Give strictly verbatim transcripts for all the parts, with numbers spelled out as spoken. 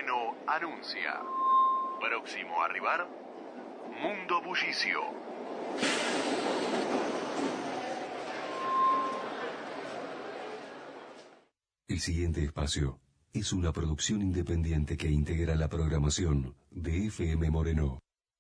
Moreno anuncia. Próximo a arribar, Mundo Bullicio. El siguiente espacio es una producción independiente que integra la programación de F M Moreno.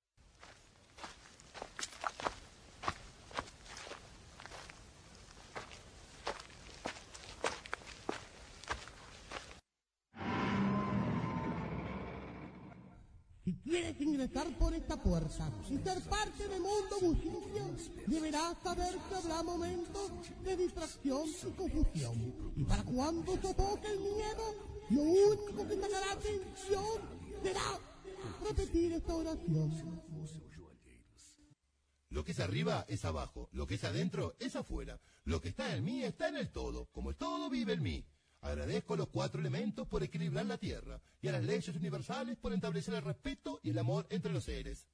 Si quieres ingresar por esta puerta y ser parte de Mundo Bullicio, deberás saber que habrá momentos de distracción y confusión. Y para cuando sofoque el miedo, lo único que sacará atención será repetir esta oración. Lo que es arriba es abajo, lo que es adentro es afuera, lo que está en mí está en el todo, como el todo vive en mí. Agradezco a los cuatro elementos por equilibrar la tierra y a las leyes universales por establecer el respeto y el amor entre los seres.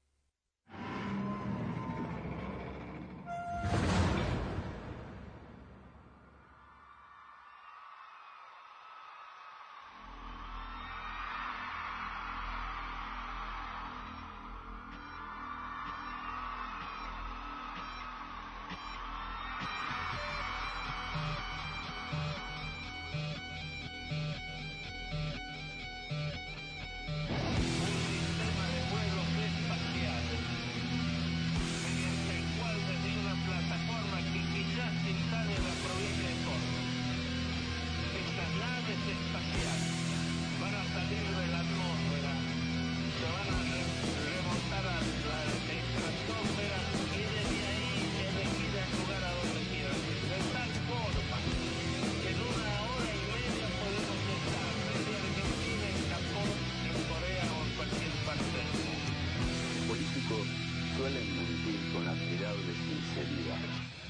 Suelen mentir con admirable sinceridad.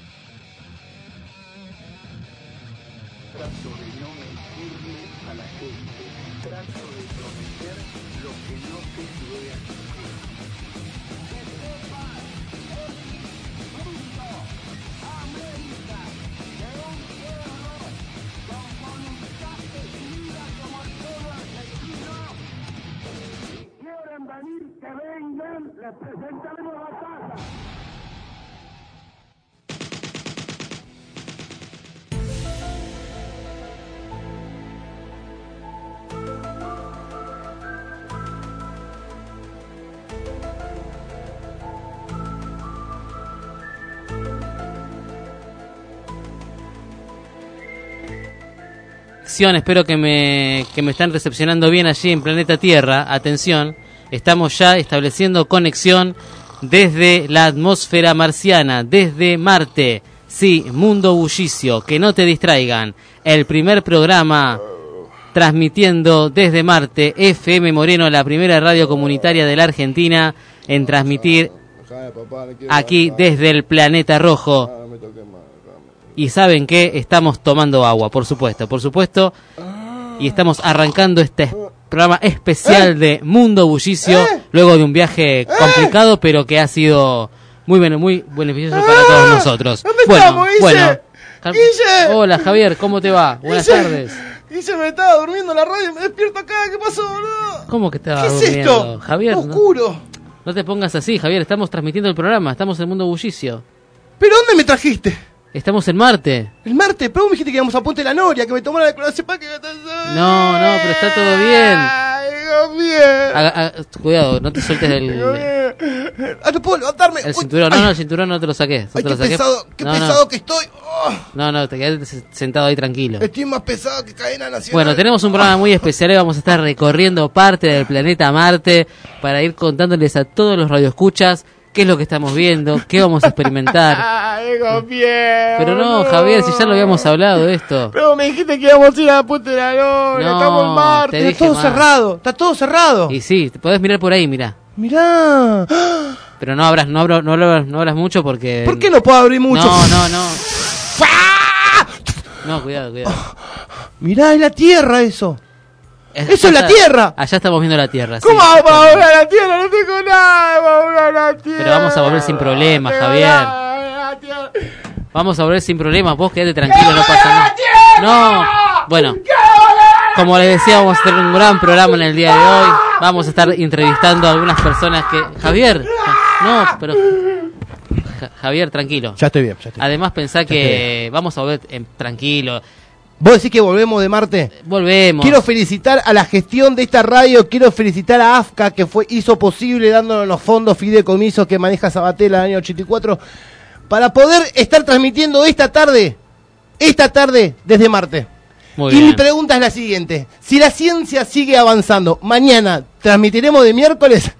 Trato de no mentirle a la gente. Trato de prometer lo que no sé si voy a cumplir. Que sepan, el mundo, América, de un pueblo con voluntad decidida como el pueblo argentino. Si quieren venir, que vengan, les presentaremos la taza. Espero que me, que me están recepcionando bien allí en Planeta Tierra. Atención, estamos ya estableciendo conexión desde la atmósfera marciana, desde Marte. Sí, Mundo Bullicio, que no te distraigan. El primer programa transmitiendo desde Marte, F M Moreno, la primera radio comunitaria de la Argentina en transmitir aquí desde el planeta rojo. Y saben que estamos tomando agua, por supuesto, por supuesto. Y estamos arrancando este programa especial ¿Eh? de Mundo Bullicio, ¿Eh? luego de un viaje ¿Eh? complicado, pero que ha sido muy bueno, muy beneficioso ¿Eh? para todos nosotros. ¿Dónde bueno, estamos, Guille? bueno. Guille. Hola, Javier, ¿cómo te va? Buenas Guille. tardes. Guille, me estaba durmiendo en la radio y me despierto acá. ¿Qué pasó, boludo? ¿Cómo que estaba ¿Qué es durmiendo? esto? Javier, oscuro. No, no te pongas así, Javier, estamos transmitiendo el programa, estamos en Mundo Bullicio. ¿Pero dónde me trajiste? Estamos en Marte. ¿El Marte? Pero vos me dijiste que íbamos a Ponte la Noria, que me tomara la clonazepam, que me... No, no, pero está todo bien. Ay, Dios mío. Haga, haga, cuidado, no te sueltes el... Ah, no puedo levantarme. El cinturón, no, no, el cinturón no te lo saqué. No Ay, te qué lo saqué. pesado, qué no, pesado no. que estoy. Oh. No, no, te quedaste sentado ahí tranquilo. Estoy más pesado que cadena nacional. Bueno, tenemos un programa muy especial. Hoy vamos a estar recorriendo parte del planeta Marte para ir contándoles a todos los radioescuchas qué es lo que estamos viendo, qué vamos a experimentar. Ay, bien, Pero no, Javier, si ya lo habíamos hablado de esto. Pero me dijiste que íbamos a ir a la Punta de la Noria, No, estamos en Marte, te está todo más. cerrado, está todo cerrado. Y sí, te podés mirar por ahí, mirá. Mirá. Pero no abras, no abras, no abras, no abras mucho porque... ¿Por qué no puedo abrir mucho? No, no, no. No, cuidado, cuidado. Mirá, es la Tierra eso. Es, ¡Eso es la está, Tierra! Allá estamos viendo la Tierra. ¿Cómo sí, vamos a volver a la Tierra? No tengo nada, vamos a volver a la Tierra. Pero vamos a volver sin problemas, no Javier. nada, Vamos a volver sin problemas, vos quedate tranquilo, no pasa nada. No, bueno. como les decía, vamos a tener un gran programa en el día de hoy. Vamos a estar entrevistando a algunas personas que... Javier, no, pero... Ja- Javier, tranquilo. Ya estoy bien, ya estoy Además, pensá Ya estoy que vamos a volver en- tranquilo. ¿Vos decís que volvemos de Marte? Volvemos. Quiero felicitar a la gestión de esta radio, quiero felicitar a AFCA que fue hizo posible dándonos los fondos fideicomisos que maneja Sabatella en el año ochenta y cuatro para poder estar transmitiendo esta tarde, esta tarde desde Marte. Muy y bien. mi pregunta es la siguiente, si la ciencia sigue avanzando, mañana transmitiremos de miércoles,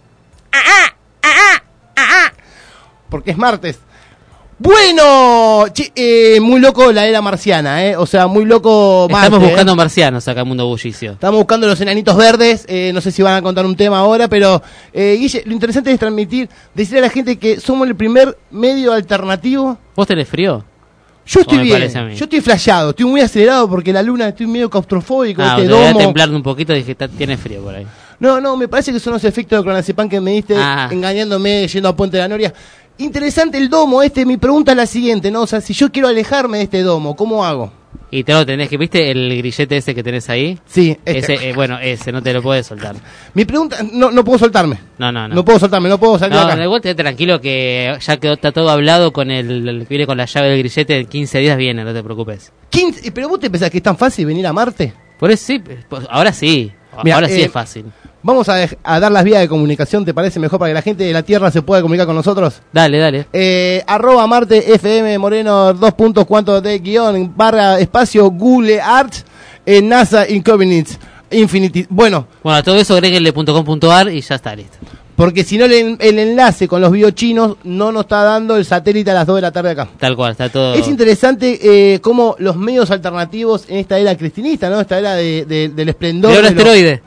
porque es martes. Bueno, che, eh, muy loco la era marciana, ¿eh? O sea, muy loco Marte. Estamos buscando ¿eh? marcianos acá en Mundo Bullicio. Estamos buscando los enanitos verdes, eh, no sé si van a contar un tema ahora, pero eh, Guille, lo interesante es transmitir, decirle a la gente que somos el primer medio alternativo. ¿Vos tenés frío? Yo estoy me bien, parece a mí? yo estoy flasheado, estoy muy acelerado porque la luna estoy medio claustrofóbico, Ah, este te voy a domo. templar un poquito y dije, "Ta- tiene frío por ahí". No, no, me parece que son los efectos de clonazepam que me diste Ah. engañándome yendo a Puente de la Noria. Interesante el domo este, mi pregunta es la siguiente, ¿no? O sea, si yo quiero alejarme de este domo, ¿cómo hago? Y te lo tenés que, ¿viste el grillete ese que tenés ahí? Sí, este. Ese, eh, bueno, ese, no te lo puedes soltar. Mi pregunta, no, no puedo soltarme. No, no, no. No puedo soltarme, no puedo salir No, de acá. de vuelta, tranquilo que ya quedó, está todo hablado con el, el que viene con la llave del grillete, en quince días viene, no te preocupes. quince, pero vos te pensás que es tan fácil venir a Marte. Por eso sí, pues, ahora sí, Mirá, ahora sí eh, es fácil. Vamos a, dej- a dar las vías de comunicación, ¿te parece mejor para que la gente de la Tierra se pueda comunicar con nosotros? Dale, dale. Eh, arroba Marte F M Moreno dos puntos cuanto de guión barra espacio Google Arts en NASA Infinity. Infinity. Bueno, Bueno, a todo eso agréguenle punto com punto ar y ya está, listo. porque si no el, el enlace con los biochinos no nos está dando el satélite a las dos de la tarde acá. Tal cual, está todo... Es interesante eh, cómo los medios alternativos en esta era cristinista, ¿no? Esta era de, de- del esplendor. Mirá un de los- asteroide.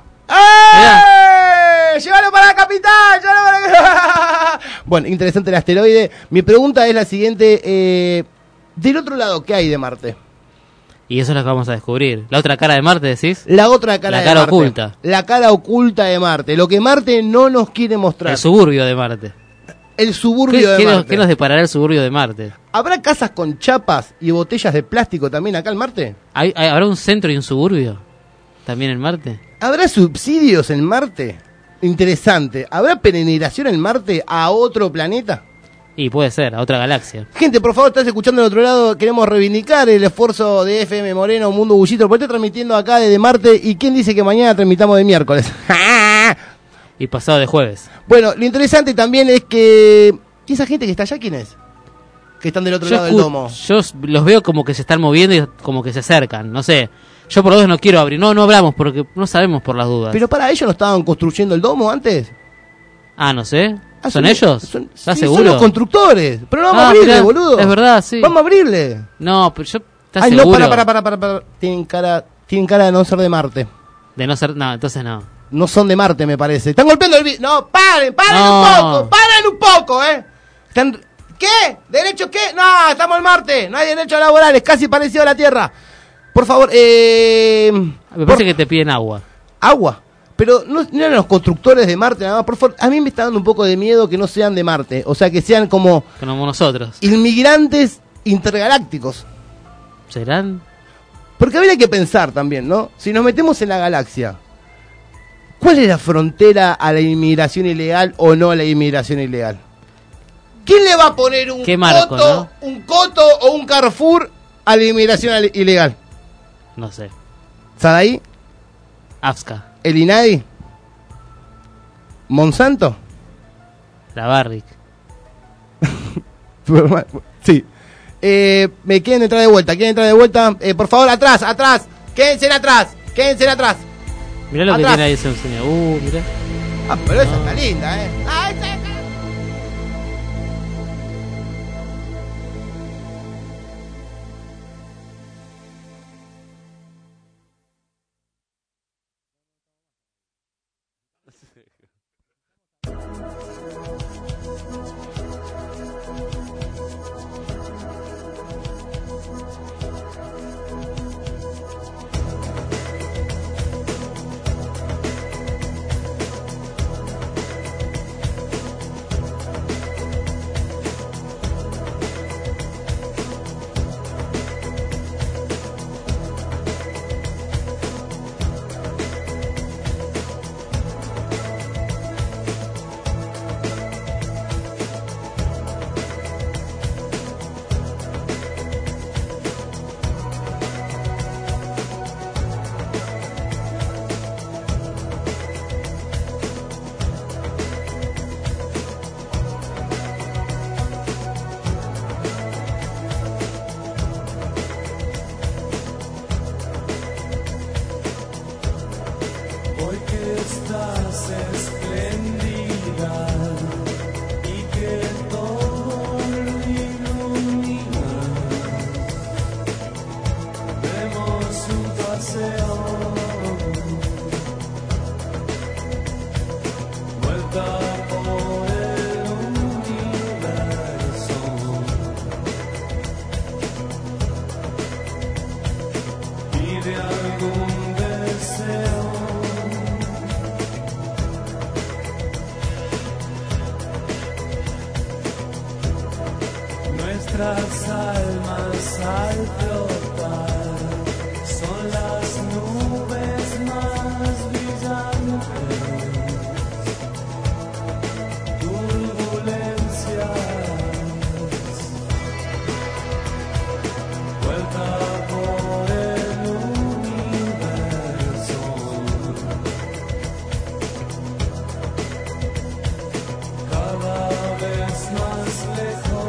¡Eh! ¡Llévalo para la capital! ¡Llévalo para la... Bueno, interesante el asteroide. Mi pregunta es la siguiente. Eh, del otro lado, ¿qué hay de Marte? Y eso es lo que vamos a descubrir. La otra cara de Marte, decís. La otra cara La de cara Marte. oculta. La cara oculta de Marte. Lo que Marte no nos quiere mostrar. El suburbio de Marte. El suburbio ¿Qué, de qué nos, Marte. qué nos deparará el suburbio de Marte? ¿Habrá casas con chapas y botellas de plástico también acá en Marte? ¿Hay, hay- ¿Habrá un centro y un suburbio también en Marte? ¿Habrá subsidios en Marte? Interesante. ¿Habrá peregrinación en Marte a otro planeta? Y puede ser, a otra galaxia. Gente, por favor, estás escuchando del otro lado. Queremos reivindicar el esfuerzo de F M Moreno, Mundo Bullito, porque está transmitiendo acá desde Marte. ¿Y quién dice que mañana transmitamos de miércoles? Y pasado de jueves. Bueno, lo interesante también es que... ¿Y esa gente que está allá quién es? Que están del otro Yo, lado del escu- domo. yo s- los veo como que se están moviendo y como que se acercan, no sé. Yo por lo menos no quiero abrir. No, no abramos porque no sabemos por las dudas. Pero para ellos no estaban construyendo el domo antes. Ah, no sé. Ah, ¿Son ellos? son- ¿Estás sí, seguro? Son los constructores. Pero no vamos Ah, a abrirle, mirá, boludo. es verdad, sí. Vamos a abrirle. No, pero yo... ¿Estás Ay, seguro? no, para, para, para, para, para. Tienen cara, tienen cara de no ser de Marte. De no ser... No, entonces no. No son de Marte, me parece. Están golpeando el vidrio. No, paren, paren No. un poco, paren un poco, ¿eh? Están... ¿Qué? ¿Derecho qué? No, estamos en Marte. No hay derechos laborales, casi parecido a la Tierra. Por favor, eh... Me por- parece que te piden agua. Agua. Pero no, no eran los constructores de Marte, nada más. Por favor, a mí me está dando un poco de miedo que no sean de Marte. O sea, que sean como Como nosotros. inmigrantes intergalácticos. ¿Serán? Porque habría que pensar también, ¿no? Si nos metemos en la galaxia, ¿cuál es la frontera a la inmigración ilegal o no a la inmigración ilegal? ¿Quién le va a poner un ¿Qué marco, coto, un coto o un Carrefour a la inmigración ale- ilegal? No sé. ¿Sadaí? Afska. ¿El INADI? ¿Monsanto? La Barrick. Sí. Eh, me quieren entrar de vuelta, quieren entrar de vuelta. Eh, por favor, atrás, atrás. Quédense atrás, quédense atrás. Mirá lo Atrás. que tiene ahí ese señor. Uh, mirá. Ah, pero esa está linda, ¿eh? Ah, esa está... estás esplendida y que todo ilumina. Demos un paseo, vuelta por el universo. Pide algún deseo. Nuestras almas al flotar son las nubes más brillantes, turbulencias, vuelta por el universo, cada vez más lejos.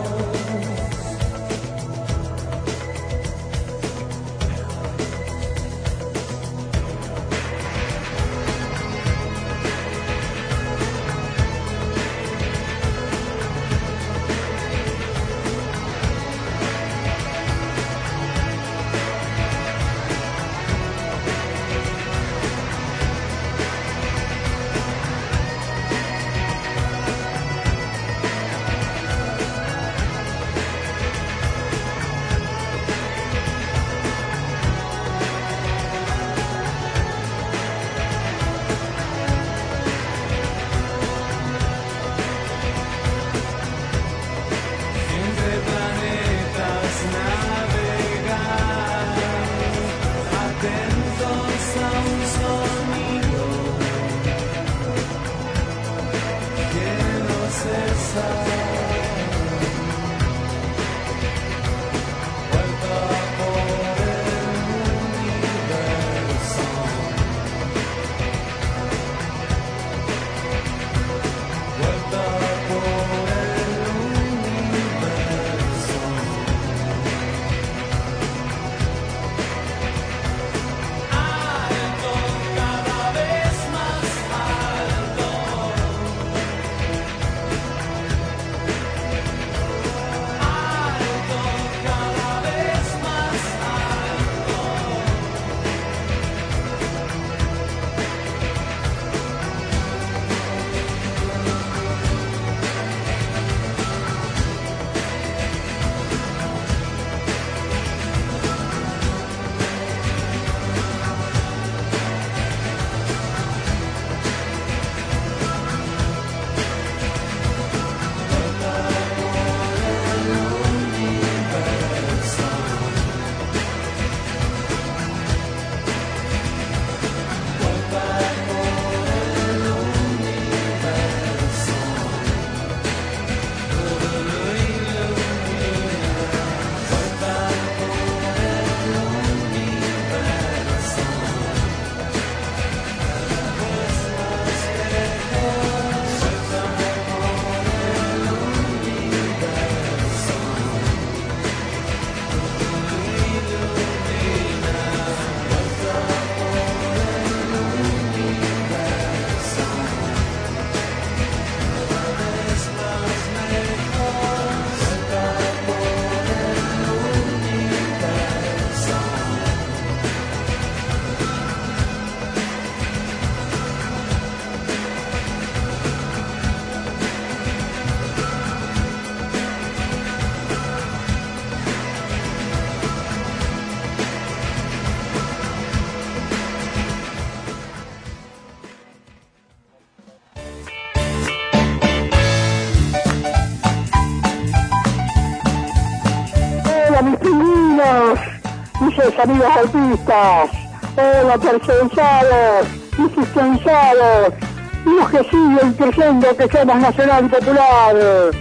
Hola mis pingüinos, mis amigos autistas, hola tercerizados, mis sistemizados, los que siguen creyendo que somos nacional y popular.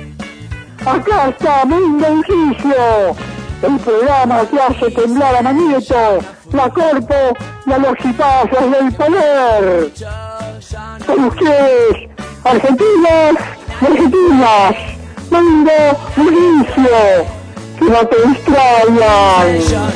Acá está Mundo Bujicio, el programa que hace temblar a Manieto, la Corpo y a los cipazos del poder. Con ustedes, argentinos y argentinas, Mundo Bujicio, que no te distraigan.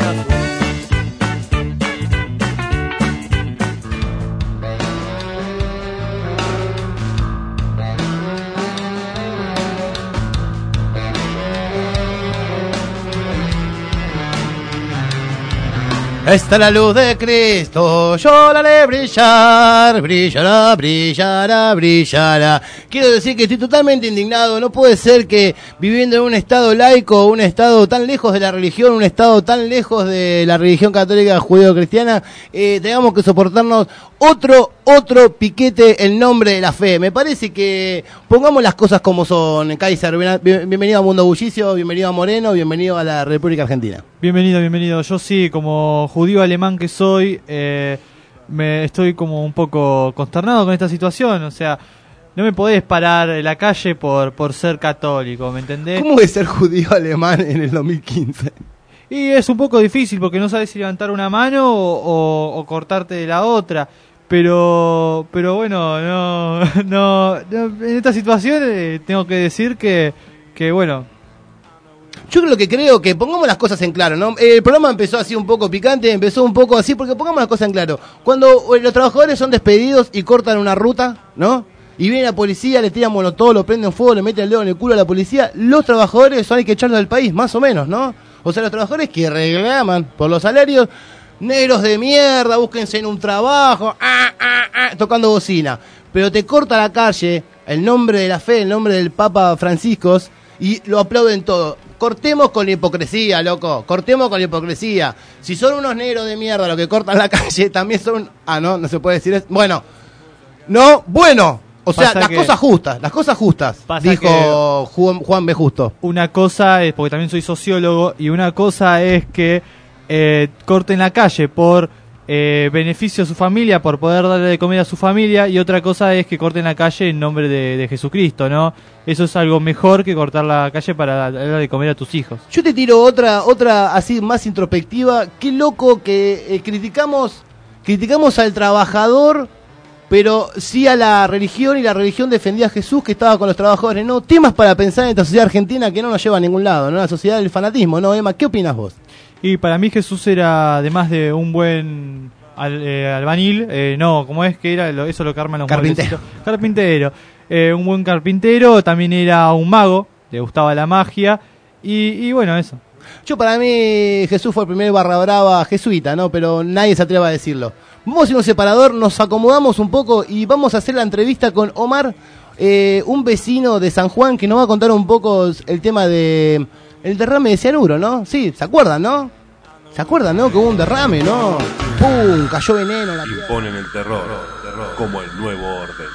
Está la luz de Cristo, yo la haré brillar, brillará, brillará, brillará. Quiero decir que estoy totalmente indignado. No puede ser que viviendo en un estado laico, un estado tan lejos de la religión, un estado tan lejos de la religión católica judeo-cristiana, eh, tengamos que soportarnos otro, otro piquete en nombre de la fe. Me parece que pongamos las cosas como son. Kaiser, bien, bienvenido a Mundo Bullicio, bienvenido a Moreno, bienvenido a la República Argentina. Bienvenido, bienvenido. Yo sí, como judío alemán que soy, eh, me estoy como un poco consternado con esta situación. O sea, no me podés parar en la calle por, por ser católico, ¿me entendés? ¿Cómo es ser judío alemán en el dos mil quince? Y es un poco difícil porque no sabes si levantar una mano o, o, o cortarte de la otra. Pero pero bueno, no, no, no en esta situación eh, tengo que decir que, que bueno... Yo creo que creo que pongamos las cosas en claro, ¿no? El programa empezó así un poco picante, empezó un poco así, porque pongamos las cosas en claro. Cuando los trabajadores son despedidos y cortan una ruta, ¿no? Y viene la policía, le tiran molotov, lo prenden fuego, le meten el dedo en el culo a la policía, los trabajadores son hay que echarlos del país, más o menos, ¿no? O sea, los trabajadores que reclaman por los salarios, negros de mierda, búsquense en un trabajo, ah, ah, ah, tocando bocina. Pero te corta la calle el nombre de la fe, el nombre del Papa Francisco, y lo aplauden todo. Cortemos con la hipocresía, loco. Cortemos con la hipocresía. Si son unos negros de mierda los que cortan la calle, también son... Ah, no, no se puede decir eso. Bueno. No, bueno. O sea, Pasa las que- cosas justas, las cosas justas, Pasa dijo Juan, Juan B. Justo. Una cosa es, porque también soy sociólogo, y una cosa es que eh, corten la calle por eh, beneficio a su familia, por poder darle de comer a su familia, y otra cosa es que corten la calle en nombre de, de Jesucristo, ¿no? Eso es algo mejor que cortar la calle para darle de comer a tus hijos. Yo te tiro otra, otra así más introspectiva. Qué loco que eh, criticamos, criticamos al trabajador, pero sí a la religión, y la religión defendía a Jesús que estaba con los trabajadores. No, temas para pensar en esta sociedad argentina que no nos lleva a ningún lado, ¿no? La sociedad del fanatismo, ¿no, Emma? ¿Qué opinas vos? Y para mí Jesús era, además de un buen al- eh, albañil, eh, no, ¿cómo es que era? Lo- eso lo que arman los Carpintero. mueblecitos. Carpintero. Eh, un buen carpintero, también era un mago, le gustaba la magia, y, y bueno, eso. Yo para mí Jesús fue el primer barra brava jesuita, ¿no? Pero nadie se atreve a decirlo. Vamos a hacer un separador, nos acomodamos un poco y vamos a hacer la entrevista con Omar, eh, un vecino de San Juan que nos va a contar un poco el tema de el derrame de cianuro, ¿no? Sí, ¿se acuerdan, no? ¿Se acuerdan, no? Que hubo un derrame, ¿no? ¡Pum! Cayó veneno en la tierra. Imponen el terror, como el nuevo orden.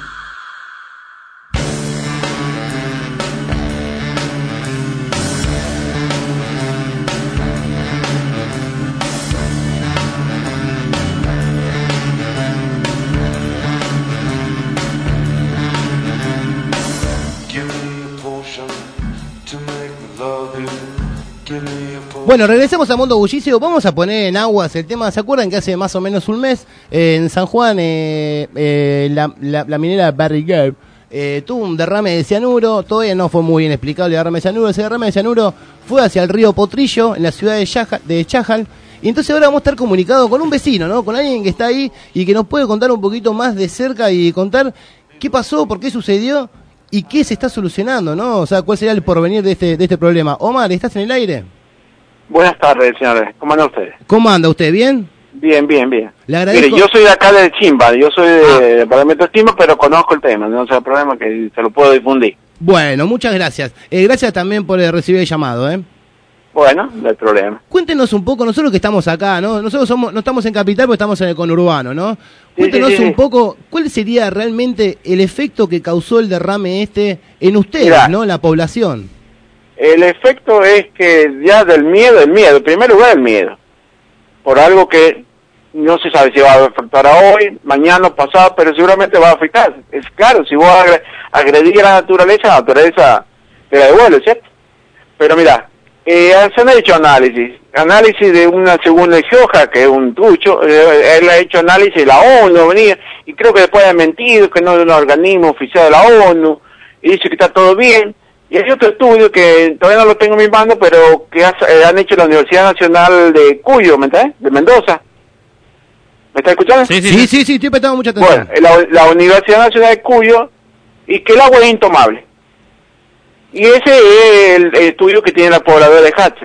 Bueno, regresemos a Mundo Bullicio. Vamos a poner en aguas el tema. ¿Se acuerdan que hace más o menos un mes eh, en San Juan eh, eh, la, la, la minera Barry Girl eh, tuvo un derrame de cianuro? Todavía no fue muy bien explicable el derrame de cianuro. Ese derrame de cianuro fue hacia el río Potrillo, en la ciudad de, Yaja, de Chajal. Y entonces ahora vamos a estar comunicados con un vecino, ¿no? Con alguien que está ahí y que nos puede contar un poquito más de cerca y contar qué pasó, por qué sucedió y qué se está solucionando, ¿no? O sea, cuál sería el porvenir de este, de este problema. Omar, ¿estás en el aire? Buenas tardes, señores. ¿Cómo andan ustedes? ¿Cómo anda usted? ¿Bien? Bien, bien, bien. Le agradezco. Mire, yo soy de acá de Chimba, yo soy de departamento de Chimba, pero conozco el tema, no sea problema que se lo puedo difundir. Bueno, muchas gracias. Eh, gracias también por eh, recibir el llamado, ¿eh? Bueno, no hay problema. Cuéntenos un poco, nosotros que estamos acá, ¿no? Nosotros somos, no estamos en Capital, pero estamos en el conurbano, ¿no? Cuéntenos sí, sí, un sí. poco, ¿cuál sería realmente el efecto que causó el derrame este en ustedes, Mirá. ¿no? La población. El efecto es que ya del miedo, el miedo, en primer lugar el miedo, por algo que no se sabe si va a afectar a hoy, mañana, pasado, pero seguramente va a afectar. Es claro, si vos agre- agredís a la naturaleza, la naturaleza te la devuelve, ¿cierto? Pero mira, eh, se han hecho análisis, análisis de una segunda Gioja, que es un trucho, eh, él ha hecho análisis de la ONU, venía, y creo que después ha mentido, que no es un organismo oficial de la ONU, y dice que está todo bien. Y hay otro estudio que todavía no lo tengo en mis manos, pero que has- eh, han hecho la Universidad Nacional de Cuyo, ¿me entiendes? De Mendoza. ¿Me estás escuchando? Sí, sí, sí, sí, estoy prestando mucha atención. Bueno, la, la Universidad Nacional de Cuyo, y que el agua es intomable. Y ese es el, el estudio que tiene la pobladora de Hatcher.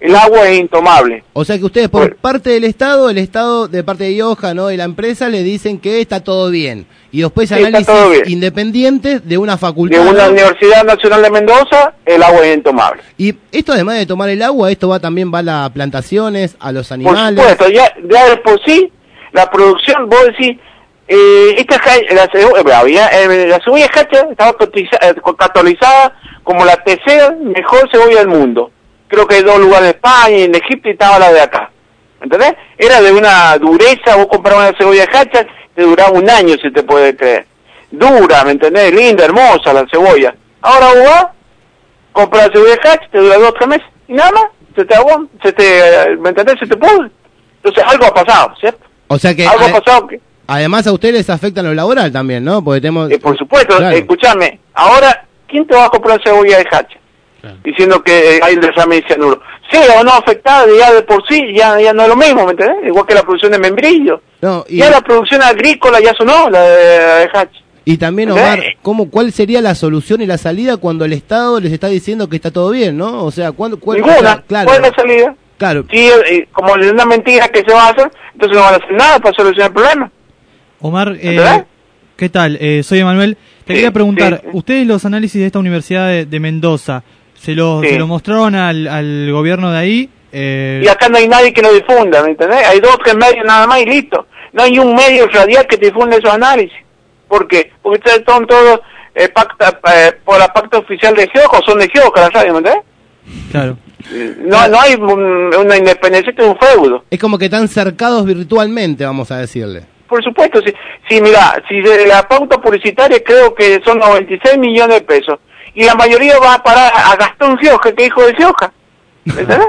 el agua es intomable. O sea que ustedes por parte del Estado, el Estado de parte de Ioja, ¿no? De la empresa, le dicen que está todo bien. Y después Sí, está análisis todo bien. independientes de una facultad. De una ¿no? Universidad Nacional de Mendoza, el agua es intomable. Y esto además de tomar el agua, esto va también va a las plantaciones, a los Por animales. supuesto, ya, ya de por sí, la producción, vos decís, eh, esta ja- la, cebo- había, eh, la cebolla hacha estaba cotiza- eh, catalizada como la tercera mejor cebolla del mundo. Creo que hay dos lugares en España y en Egipto y estaba la de acá. ¿Entendés? Era de una dureza, vos comprabas una cebolla hacha, te duraba un año, si te puede creer. Dura, ¿me entendés? Linda, hermosa la cebolla. Ahora vos vas, compras la cebolla hacha, te dura dos o tres meses, y nada más, se te agua, se te, ¿me entendés? Se te pudre. Entonces algo ha pasado, ¿cierto? O sea que Algo a- ha pasado que... además a ustedes les afecta en lo laboral también, ¿no? Porque tenemos... Eh, por supuesto, Claro. escúchame, ahora, ¿quién te va a comprar cebolla de hacha? Diciendo que eh, hay el derrame de cianuro. Sea o no afectada, ya de por sí, ya, ya no es lo mismo, ¿me entendés? Igual que la producción de membrillo. No, y, Ya la producción agrícola ya sonó, la de, la de hacha. y también, Omar, ¿cómo, ¿cuál sería la solución y la salida cuando el Estado les está diciendo que está todo bien, ¿no? O sea, ¿cuándo, cuál, o Ninguna. sea, claro, ¿Cuál es la salida? claro. Sí, eh, como es una mentira que se va a hacer, entonces no van a hacer nada para solucionar el problema. Omar, eh, ¿Verdad? ¿qué tal? Eh, soy Emanuel. Te quería preguntar, ustedes los análisis de esta Universidad de, de Mendoza, ¿se lo, Sí. ¿se lo mostraron al, al gobierno de ahí? Eh, Y acá no hay nadie que lo difunda, ¿me entendés? Hay dos o tres medios nada más y listo. No hay un medio radial que difunde esos análisis. ¿Por qué? Porque ustedes son todos eh, pacta, eh, por la pacta oficial de Geoca, o son de Geoca la radio, ¿me entendés? Claro. No, no hay un- una independencia, que es un feudo. Es como que están cercados virtualmente, vamos a decirle. Por supuesto, si, si mira, si de la pauta publicitaria creo que son noventa y seis millones de pesos, y la mayoría va a parar a Gastón Gioja, que es hijo de Gioja, ¿me entendés?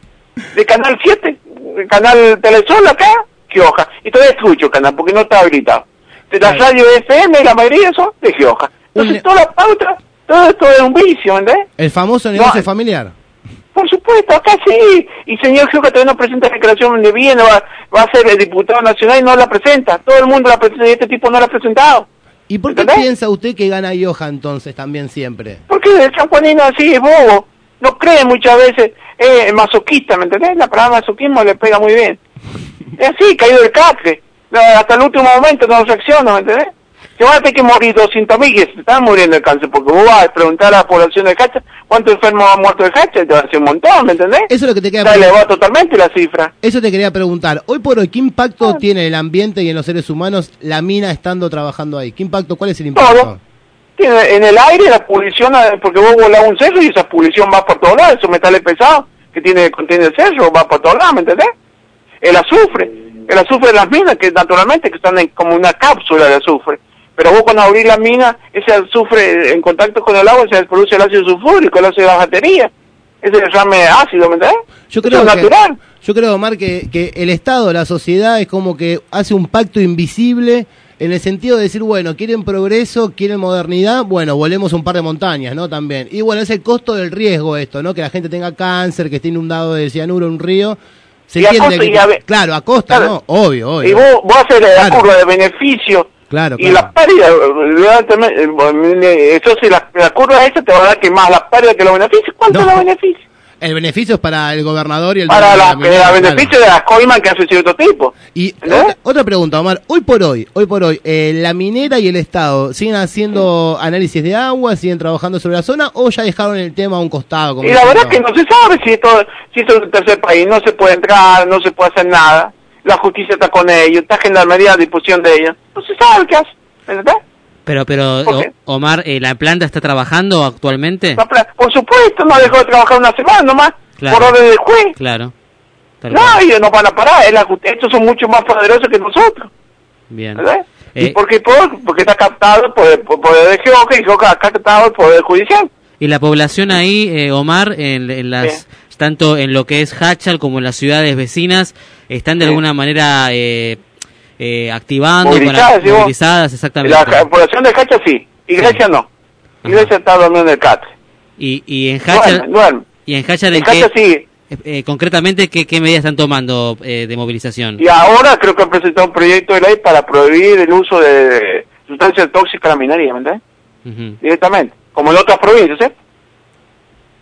De Canal siete, de Canal Telesol acá, Gioja, y todavía es trucho el canal, porque no está habilitado. De la radio F M, la mayoría son de Gioja. Entonces toda la pauta, todo esto es un vicio, ¿me entendés? El famoso No, negocio familiar. Por supuesto, acá sí. Y señor Gioca todavía no presenta declaración de bien, va, va a ser el diputado nacional y no la presenta. Todo el mundo la presenta y este tipo no la ha presentado. ¿Y por qué ¿Entendés? piensa usted que gana Ioja entonces también siempre? Porque el sanjuanino así es bobo. No cree muchas veces, es masoquista, ¿me entendés? La palabra masoquismo le pega muy bien. Es así, caído del catre. No, hasta el último momento no reacciona, ¿me entendés? Se van a tener que morir doscientos mil que se están muriendo de cáncer, porque vos vas a preguntar a la población de Hacha cuántos enfermos han muerto de Hacha, te va a decir un montón, ¿me entendés? Eso es lo que te queda Está elevado totalmente la cifra. Eso te quería preguntar. Hoy por hoy, ¿qué impacto tiene en el ambiente y en los seres humanos la mina estando trabajando ahí? ¿Qué impacto? ¿Cuál es el impacto? Todo. Tiene en el aire la pulición, porque vos volás un cerro y esa pulición va por todos lados, esos metales pesados que tiene contiene el cerro, va por todos lados, ¿me entendés? El azufre, el azufre de las minas, que naturalmente que están en, como una cápsula de azufre. Pero vos cuando abrís la mina, ese azufre en contacto con el agua se produce el ácido sulfúrico, el ácido de la batería. Ese derrame ácido, ¿me entendés? Yo Eso creo es que, natural. yo creo, Omar, que, que el Estado, la sociedad, es como que hace un pacto invisible en el sentido de decir, bueno, quieren progreso, quieren modernidad, bueno, volvemos un par de montañas, ¿no? También. Y bueno, es el costo del riesgo esto, ¿no? Que la gente tenga cáncer, que esté inundado de cianuro un río. Se Y a entiende costa- que- y a ve- claro, a costa, claro. ¿no? Obvio, obvio. Y vos, vos haces la Claro. curva de beneficio Claro, y claro. la pérdida, evidentemente, eh, entonces la, la curva esa te va a dar que más la pérdida que los beneficios. ¿Cuánto es los beneficios? El beneficio es para el gobernador y el Para dueño de la, la minera, la claro. beneficio de las coimas que hace cierto tipo. Y otra, otra pregunta, Omar. Hoy por hoy, hoy por hoy, eh, ¿la minera y el Estado siguen haciendo análisis de agua, siguen trabajando sobre la zona o ya dejaron el tema a un costado? Como Y la diciendo, verdad que no se sabe si esto, si esto es un tercer país, no se puede entrar, no se puede hacer nada. La justicia está con ellos, está gendarmería a disposición de ellos. No se sabe qué hace, ¿verdad? Pero, pero ¿Por qué? O- Omar, eh, ¿la planta está trabajando actualmente? La pla- Por supuesto, no dejó de trabajar una semana nomás, Claro. por orden del juez. Claro. Tal No, cual. ellos no van a parar, es la ju- estos son mucho más poderosos que nosotros, Bien. ¿verdad? ¿Y Eh, por qué? Por- porque está captado por el por poder de Geoca y Geoca está captado por el poder judicial. Y la población ahí, eh, Omar, en, en las tanto en lo que es Hachal como en las ciudades vecinas, están de Sí. alguna manera eh, eh, activando, Movilizadas, para, digo. movilizadas, exactamente. La ca- población de Hacha sí, Iglesia no. Iglesia está dormiendo en el catre. Y, y en Hachal, Duerme, duerme. y en Hachal, En ¿en qué- Hacha sí. eh, eh, concretamente, ¿qué, qué medidas están tomando eh, de movilización? Y ahora creo que han presentado un proyecto de ley para prohibir el uso de sustancias tóxicas en la minería, ¿me entiendes? Ujú. Directamente, como en otras provincias, ¿eh?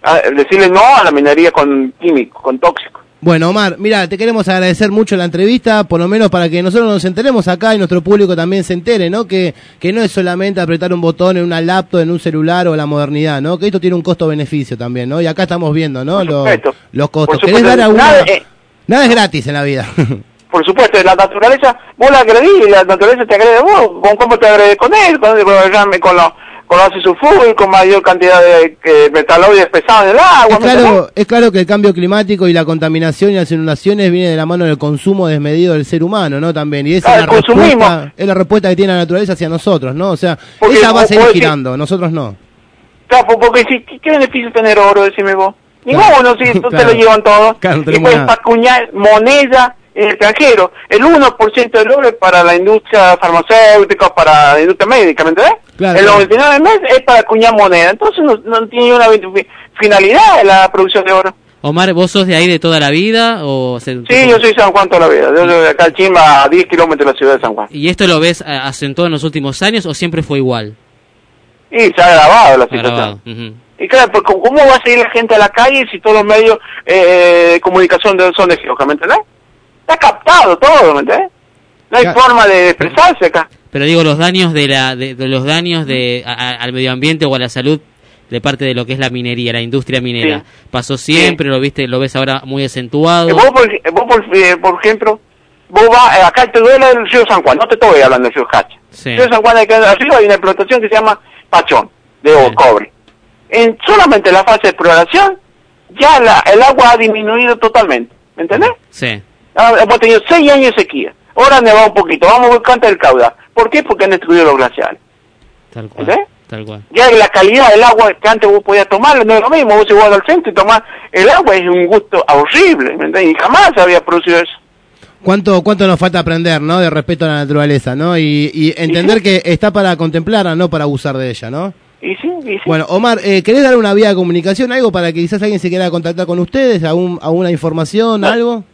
a decirle no a la minería con químicos, con tóxicos. Bueno, Omar, mira, te queremos agradecer mucho la entrevista, por lo menos para que nosotros nos enteremos acá y nuestro público también se entere, ¿no? Que, que no es solamente apretar un botón en una laptop, en un celular o la modernidad, ¿no? Que esto tiene un costo-beneficio también, ¿no? Y acá estamos viendo, ¿no? Los, los costos. Por ¿Querés supuesto, dar alguna? nada, eh, Nada es gratis en la vida. Por supuesto, la naturaleza, vos la agredís, la naturaleza te agrede a vos, ¿con cómo te agrede con él? Con, con, con lo, con ácido sulfúrico, con mayor cantidad de eh, metaloides pesados en el agua. Es claro, es claro que el cambio climático y la contaminación y las inundaciones viene de la mano del consumo desmedido del ser humano, ¿no? También, y esa Ah, es, el la consumismo. respuesta, es la respuesta que tiene la naturaleza hacia nosotros, ¿no? O sea, Porque ella va a vos seguir podés girando, nosotros no. Claro, porque si, ¿qué, qué beneficio tener oro, decime vos? Ninguno, Claro. si tú Claro. te lo llevan todo. Claro, no y tenemos puedes nada. acuñar moneda en el extranjero. El uno por ciento del oro es para la industria farmacéutica, para la industria médica, ¿me entendés? Claro, el claro. noventa y nueve del mes es para acuñar moneda. Entonces no, no tiene una fi- finalidad en la producción de oro. Omar, ¿vos sos de ahí de toda la vida? o se- Sí, yo soy San Juan toda la vida. Yo soy de acá en Chimba, a diez kilómetros de la ciudad de San Juan. ¿Y esto lo ves eh, acentuado en los últimos años o siempre fue igual? Y se ha grabado la situación. Grabado, ujú. Y claro, pues, ¿cómo cómo va a seguir la gente a la calle si todos los medios eh, de comunicación de, son de Gioja, ¿me entendés? Está captado todo, ¿me entendés? No hay Claro. forma de expresarse acá. Pero digo, los daños de la de, de los daños de a- a- al medio ambiente o a la salud de parte de lo que es la minería, la industria minera. Sí. Pasó siempre, lo viste, lo ves ahora muy acentuado. Eh, vos, por, eh, vos por, eh, por ejemplo, vos vas, eh, acá te duele el río San Juan, no te estoy hablando del río Hacha. Sí. El río San Juan, acá arriba hay una explotación que se llama Pachón, de oro, cobre. En solamente la fase de exploración, ya la, el agua ha disminuido totalmente, ¿me entendés? Sí. Ah, hemos tenido seis años de sequía. Ahora nevado un poquito. Vamos a ver cuánto es el caudal. ¿Por qué? Porque han destruido los glaciares. Tal cual. ¿Entendés? Tal cual. Ya la calidad del agua que antes vos podías tomar no es lo mismo. Vos si vas al centro y tomás el agua es un gusto horrible. ¿Me entendés? Y jamás se había producido eso. ¿Cuánto, cuánto nos falta aprender, ¿no? De respeto a la naturaleza, ¿no? Y, y entender que está para contemplarla, no para abusar de ella, ¿no? Y sí, y sí. Bueno, Omar, eh, ¿querés dar una vía de comunicación, algo para que quizás alguien se quiera contactar con ustedes? ¿Algún, ¿Alguna información, algo?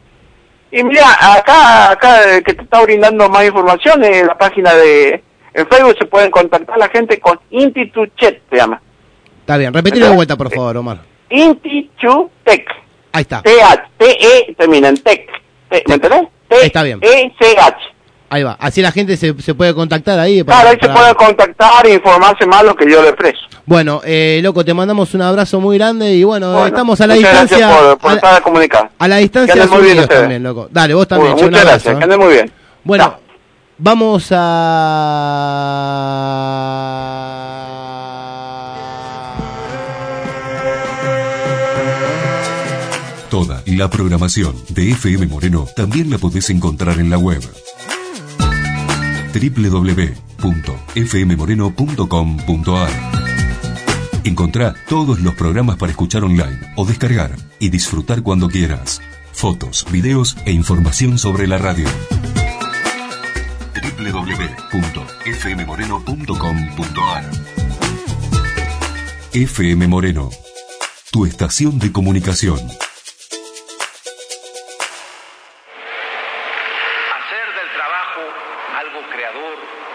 Y mira, acá, acá eh, que te está brindando más información en la página de... En Facebook se pueden contactar la gente con Instituchet, se llama. Está bien, repetilo de vuelta, por favor, Omar. Institutec. Ahí está. T H, T E termina en Tec. T- ¿Me entendés? T Está bien. E C H. Ahí va. Así la gente se, se puede contactar ahí. para- Claro, ahí se para- puede contactar e informarse más lo que yo le expreso. Bueno, eh, loco, te mandamos un abrazo muy grande y bueno, Bueno, estamos a la muchas distancia. gracias por, por a, estar comunicado. a la distancia Que anden muy bien unidos ustedes. también, loco. Dale, vos también. Bueno, che, un muchas abrazo, gracias, ¿eh? que anden muy bien. Bueno, vamos a... Toda la programación de F M Moreno también la podés encontrar en la web doble u doble u doble u punto f m moreno punto com punto a r. Encontrá todos los programas para escuchar online o descargar y disfrutar cuando quieras. Fotos, videos e información sobre la radio. doble u doble u doble u punto f m moreno punto com punto a r. F M Moreno, tu estación de comunicación. Hacer del trabajo algo creador,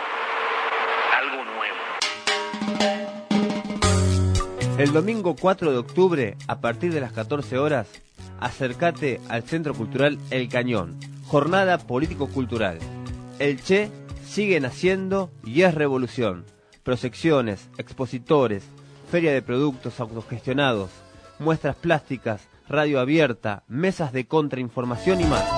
algo nuevo. El domingo cuatro de octubre, a partir de las catorce horas, acércate al Centro Cultural El Cañón, jornada político-cultural. El Che sigue naciendo y es revolución. Proyecciones, expositores, feria de productos autogestionados, muestras plásticas, radio abierta, mesas de contrainformación y más.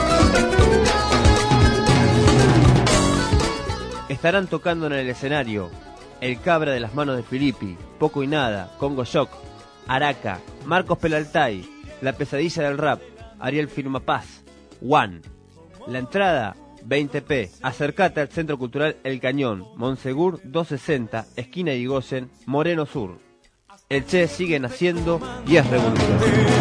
Estarán tocando en el escenario El Cabra de las manos de Filippi, Poco y Nada, Congo Shock, Araca, Marcos Pelaltay, La Pesadilla del Rap, Ariel Firmapaz, One. La entrada, veinte pe. Acércate al Centro Cultural El Cañón, Monsegur doscientos sesenta, esquina Irigoyen, Moreno Sur. El Che sigue naciendo y es revolución.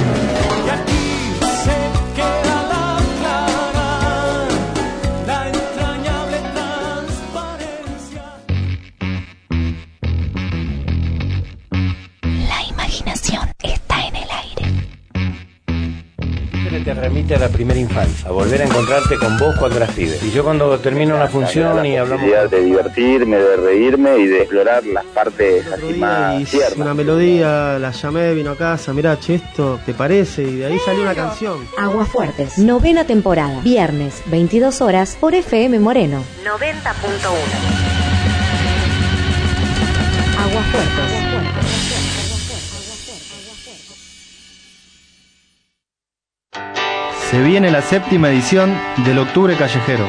La entrañable transparencia. La imaginación está en el aire. te remite a la primera infancia, a volver a encontrarte con vos cuando eras pibe. Y yo cuando termino una función y hablamos... de divertirme, de reírme y de explorar las partes así más tiernas. Una melodía, la llamé, vino a casa, mirá, che, esto te parece, y de ahí salió una canción. Aguafuertes, novena temporada, viernes, veintidós horas, por F M Moreno. noventa punto uno. Aguafuertes. Se viene la séptima edición del Octubre Callejero.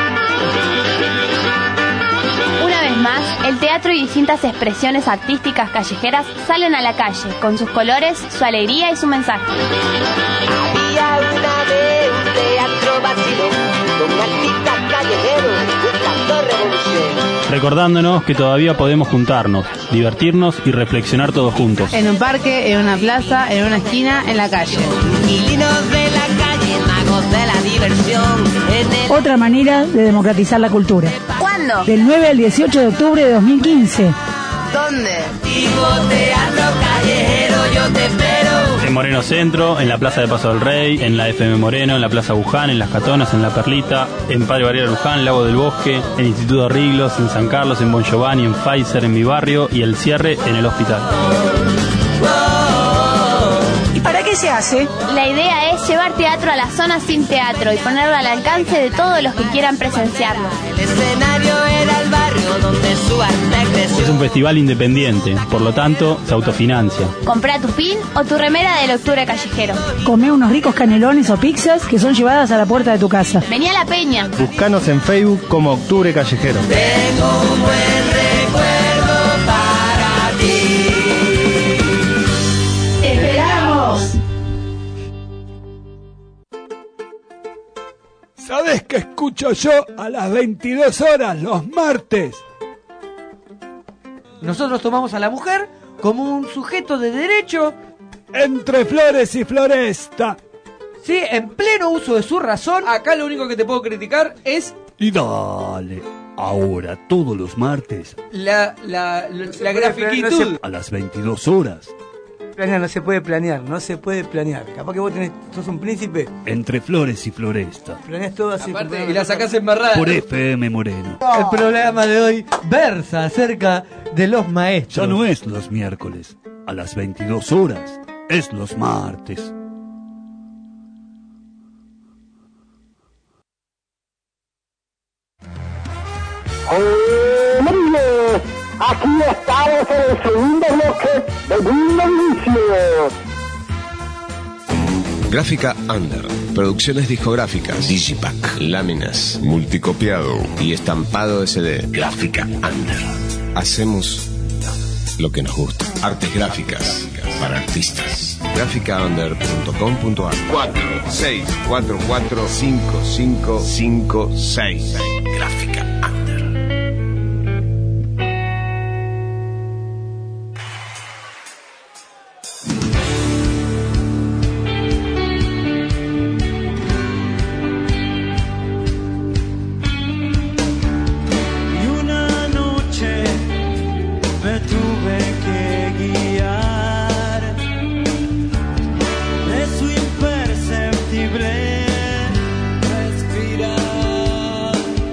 Una vez más, el teatro y distintas expresiones artísticas callejeras salen a la calle, con sus colores, su alegría y su mensaje. Había una vez un teatro vacío, con artistas callejeros buscando revolución. Recordándonos que todavía podemos juntarnos, divertirnos y reflexionar todos juntos. En un parque, en una plaza, en una esquina, en la calle. Inquilinos de la calle, magos de la diversión. En el... Otra manera de democratizar la cultura. ¿Cuándo? Del nueve al dieciocho de octubre de dos mil quince. ¿Dónde? Tipo teatro callejero, yo te espero. En Moreno Centro, en la Plaza de Paso del Rey, en la F M Moreno, en la Plaza Buján, en Las Catonas, en La Perlita, en Padre Barriera Luján, Lago del Bosque, en Instituto Riglos, en San Carlos, en Bon Giovanni, en Pfizer, en mi barrio y el cierre en el hospital. ¿Y para qué se hace? La idea es llevar teatro a la zona sin teatro y ponerlo al alcance de todos los que quieran presenciarlo. El escenario era el barrio donde su arte creció. Es un festival independiente, por lo tanto, se autofinancia. Comprá tu pin o tu remera del Octubre Callejero. Comé unos ricos canelones o pizzas que son llevadas a la puerta de tu casa. Vení a la peña. Buscanos en Facebook como Octubre Callejero. Tengo un buen recuerdo para ti. ¡Esperamos! ¿Sabés qué escucho yo a las veintidós horas los martes? Nosotros tomamos a la mujer como un sujeto de derecho. Entre flores y floresta. Sí, en pleno uso de su razón. Acá lo único que te puedo criticar es... Y dale, ahora todos los martes. La, la, la, la grafiquitud. A las veintidós horas. Planear, no se puede planear, no se puede planear. Capaz que vos tenés, sos un príncipe. Entre flores y floresta. Planeás todo así. Aparte, y la sacás embarrada. Por F M Moreno. El programa de hoy versa acerca de los maestros. Ya no es los miércoles. A las veintidós horas. Es los martes. ¡Eh, María! Aquí estamos en el segundo bloque de Mundo Bujísimo. Gráfica Under, producciones discográficas, Digipack, láminas, multicopiado y estampado S D. Gráfica Under. Hacemos lo que nos gusta. Artes gráficas para artistas. gráfica under punto com punto a r. cuatro seis cuatro cuatro cinco cinco cinco seis. Gráfica Under. Respirar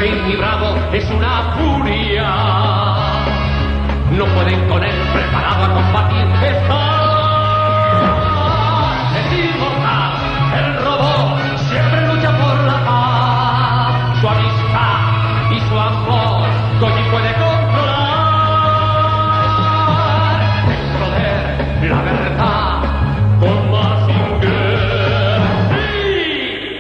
Luis mi bravo es una furia. No pueden con él, preparado a combatir. Está es inmortal, el robot siempre lucha por la paz. Su amistad y su amor, Koji puede controlar. Dentro de él, la verdad, con Mazinger. ¡Sí!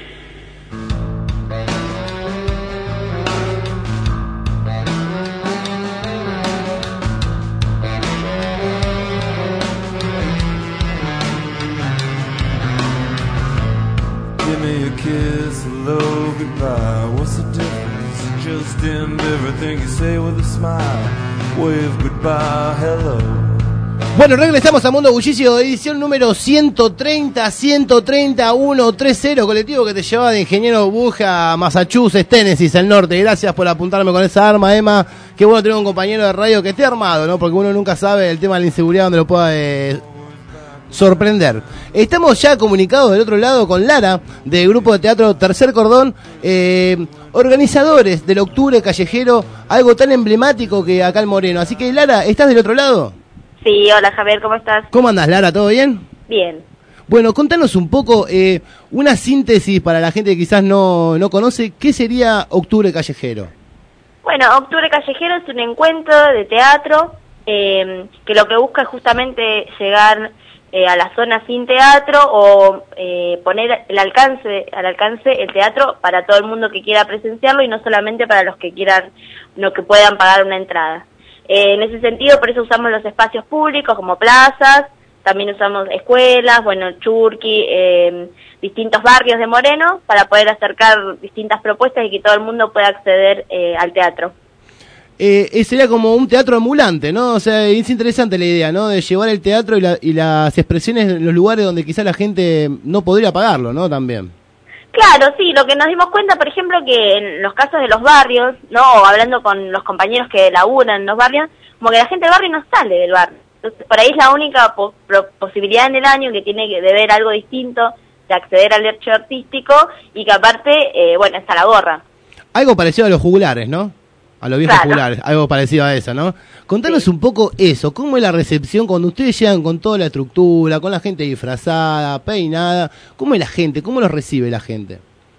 Give me a kiss, hello, goodbye. What's the difference? Just end everything you say with a smile. Wave goodbye, hello. Bueno, regresamos a Mundo Bullicio, edición número ciento treinta, ciento treinta, ciento treinta, colectivo que te llevaba de Ingeniero Buja a Massachusetts, Tennessee, al norte. Gracias por apuntarme con esa arma, Emma. Qué bueno tener un compañero de radio que esté armado, ¿no? Porque uno nunca sabe el tema de la inseguridad donde lo pueda eh, sorprender. Estamos ya comunicados del otro lado con Lara, del grupo de teatro Tercer Cordón, eh, organizadores del Octubre Callejero, algo tan emblemático que acá en Moreno. Así que, Lara, ¿estás del otro lado? Sí, hola Javier, ¿cómo estás? ¿Cómo andás, Lara? ¿Todo bien? Bien. Bueno, contanos un poco, eh, una síntesis para la gente que quizás no, no conoce, ¿qué sería Octubre Callejero? Bueno, Octubre Callejero es un encuentro de teatro eh, que lo que busca es justamente llegar eh, a la zona sin teatro o eh, poner el alcance, al alcance el teatro para todo el mundo que quiera presenciarlo y no solamente para los que quieran, no que puedan pagar una entrada. Eh, en ese sentido, por eso usamos los espacios públicos como plazas, también usamos escuelas, bueno, Churqui, eh, distintos barrios de Moreno, para poder acercar distintas propuestas y que todo el mundo pueda acceder eh, al teatro. Eh, sería como un teatro ambulante, ¿no? O sea, es interesante la idea, ¿no? De llevar el teatro y, la, y las expresiones en los lugares donde quizás la gente no podría pagarlo, ¿no? También. Claro, sí, lo que nos dimos cuenta, por ejemplo, que en los casos de los barrios, ¿no? O hablando con los compañeros que laburan en los barrios, como que la gente del barrio no sale del barrio. Entonces, por ahí es la única po posibilidad en el año que tiene que de ver algo distinto, de acceder al hecho artístico y que aparte, eh, bueno, está la gorra. Algo parecido a los jugulares, ¿no? A los viejos Claro. jugulares, algo parecido a eso, ¿no? Contanos sí. un poco eso, ¿cómo es la recepción cuando ustedes llegan con toda la estructura, con la gente disfrazada, peinada? ¿Cómo es la gente? ¿Cómo los recibe la gente?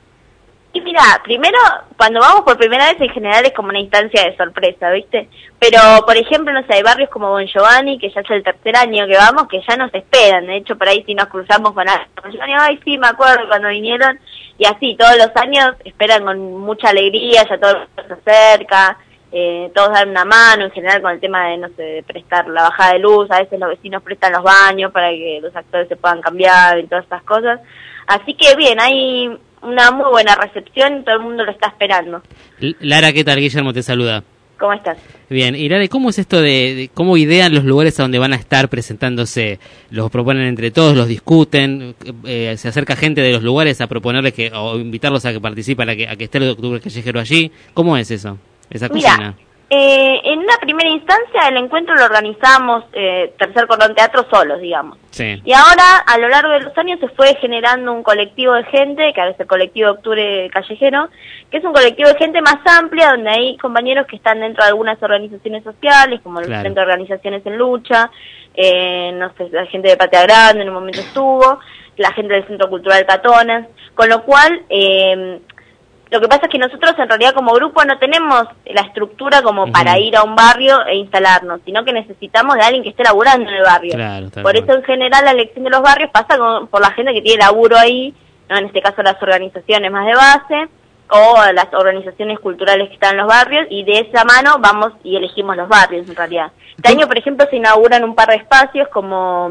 Y mira, primero, cuando vamos por primera vez en general es como una instancia de sorpresa, ¿viste? Pero, por ejemplo, no sé, hay barrios como Bon Giovanni, que ya es el tercer año que vamos, que ya nos esperan. De hecho, por ahí si nos cruzamos con alguien, Bon Giovanni, ay, sí, me acuerdo cuando vinieron. Y así, todos los años esperan con mucha alegría, ya todo el mundo se acerca, eh, todos dan una mano, en general con el tema de, no sé, de prestar la bajada de luz. A veces los vecinos prestan los baños para que los actores se puedan cambiar y todas esas cosas. Así que bien, hay una muy buena recepción, todo el mundo lo está esperando. Lara, ¿qué tal? Guillermo te saluda. ¿Cómo estás? Bien, y Lara, ¿cómo es esto de, de cómo idean los lugares a donde van a estar presentándose? ¿Los proponen entre todos, los discuten? Eh, ¿Se acerca gente de los lugares a proponerles que, o invitarlos a que participen, a que, a que esté el Octubre Callejero allí? ¿Cómo es eso, esa cocina? Mira, eh, en una primera instancia el encuentro lo organizamos eh, Tercer Cordón Teatro solos, digamos. Sí. Y ahora, a lo largo de los años, se fue generando un colectivo de gente, que ahora es el colectivo Octubre Callejero, que es un colectivo de gente más amplia, donde hay compañeros que están dentro de algunas organizaciones sociales, como el Claro. Centro de Organizaciones en Lucha, eh, no sé, la gente de Patria Grande en un momento estuvo, la gente del Centro Cultural Catonas, con lo cual... Eh, Lo que pasa es que nosotros en realidad como grupo no tenemos la estructura como uh-huh. para ir a un barrio e instalarnos, sino que necesitamos de alguien que esté laburando en el barrio. Claro, por eso en general la elección de los barrios pasa con, por la gente que tiene laburo ahí, ¿no? En este caso las organizaciones más de base o las organizaciones culturales que están en los barrios, y de esa mano vamos y elegimos los barrios en realidad. Este año, por ejemplo, se inauguran un par de espacios como...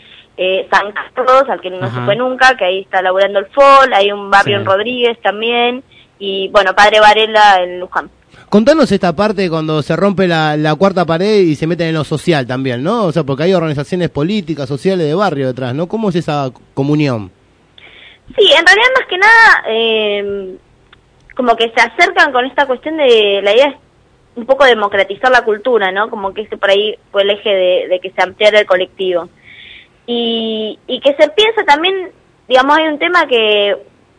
Eh, San Carlos, al que no Ajá. se fue nunca, que ahí está laburando el F O L, hay un barrio sí. en Rodríguez también, y bueno, Padre Varela en Luján. Contanos esta parte cuando se rompe la, la cuarta pared y se meten en lo social también, ¿no? O sea, porque hay organizaciones políticas, sociales de barrio detrás, ¿no? ¿Cómo es esa comunión? Sí, en realidad más que nada, eh, como que se acercan con esta cuestión de, la idea es un poco democratizar la cultura, ¿no? Como que ese por ahí fue el eje de, de que se ampliara el colectivo. Y, y que se piensa también, digamos, hay un tema que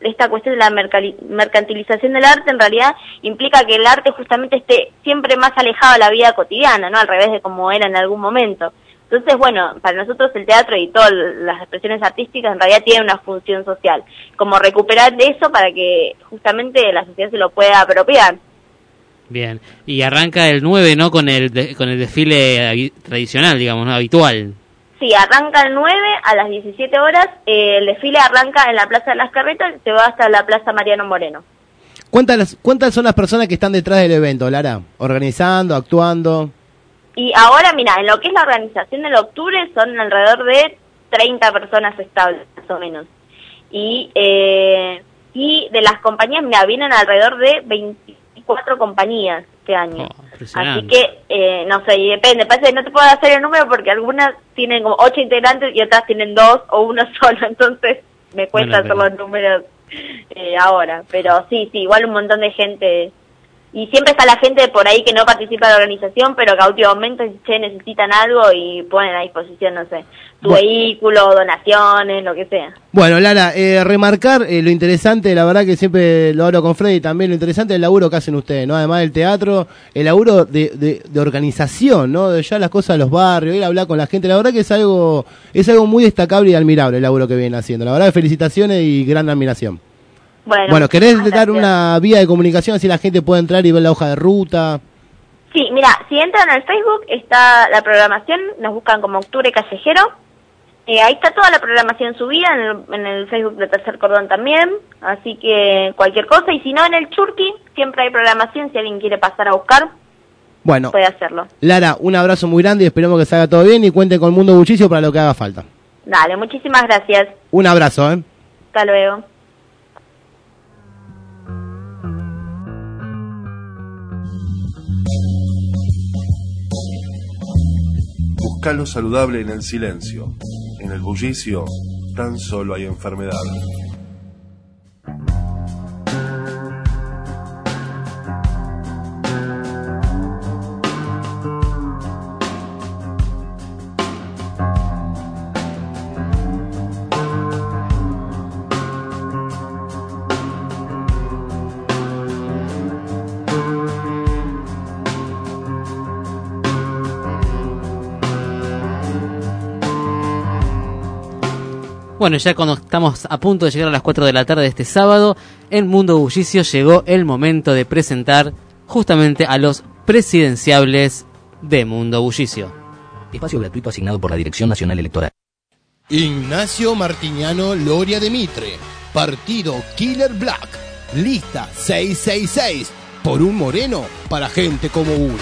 esta cuestión de la mercali- mercantilización del arte en realidad implica que el arte justamente esté siempre más alejado de la vida cotidiana, ¿no? Al revés de como era en algún momento. Entonces, bueno, para nosotros el teatro y todas las expresiones artísticas en realidad tienen una función social, como recuperar de eso para que justamente la sociedad se lo pueda apropiar. Bien, y arranca el nueve, ¿no? Con el de- con el desfile habi- tradicional, digamos, ¿no? Habitual. Sí, arranca el nueve a las diecisiete horas, eh, el desfile arranca en la Plaza de las Carretas y se va hasta la Plaza Mariano Moreno. ¿Cuántas, ¿Cuántas son las personas que están detrás del evento, Lara? Organizando, actuando. Y ahora, mira, en lo que es la organización del octubre son alrededor de treinta personas estables, más o menos. Y eh, y de las compañías, mira, vienen alrededor de veinticuatro compañías este año. Oh, Así que, eh, no sé, y depende, parece que no te puedo hacer el número porque algunas tienen como ocho integrantes y otras tienen dos o uno solo, entonces me cuesta Bueno, pero- hacer los números eh, ahora. Pero sí, sí, igual un montón de gente. Y siempre está la gente por ahí que no participa de la organización, pero que a último momento, che, necesitan algo y ponen a disposición, no sé, tu Bueno. vehículo, donaciones, lo que sea. Bueno, Lara, eh, remarcar eh, lo interesante, la verdad que siempre lo hablo con Freddy también, lo interesante del laburo que hacen ustedes, ¿no? Además del teatro, el laburo de, de, de organización, ¿no? De ya las cosas de los barrios, ir a hablar con la gente, la verdad que es algo, es algo muy destacable y admirable el laburo que vienen haciendo. La verdad, felicitaciones y gran admiración. Bueno, Bueno, ¿querés muchas dar gracias. una vía de comunicación así la gente puede entrar y ver la hoja de ruta? Sí, mira, si entran al Facebook está la programación, nos buscan como Octubre Callejero. Eh, ahí está toda la programación subida, en el, en el Facebook de Tercer Cordón también, así que cualquier cosa, y si no en el Churqui, siempre hay programación, si alguien quiere pasar a buscar, Bueno, puede hacerlo. Lara, un abrazo muy grande y esperemos que salga todo bien y cuente con el Mundo Bullicio para lo que haga falta. Dale, muchísimas gracias, Un abrazo, ¿eh? hasta luego. Busca lo saludable en el silencio. En el bullicio tan solo hay enfermedad. Bueno, ya cuando estamos a punto de llegar a las cuatro de la tarde de este sábado, en Mundo Bullicio llegó el momento de presentar justamente a los presidenciables de Mundo Bullicio. Espacio gratuito asignado por la Dirección Nacional Electoral. Ignacio Martiniano Loria de Mitre, Partido Killer Black, lista seiscientos sesenta y seis, por un moreno para gente como uno.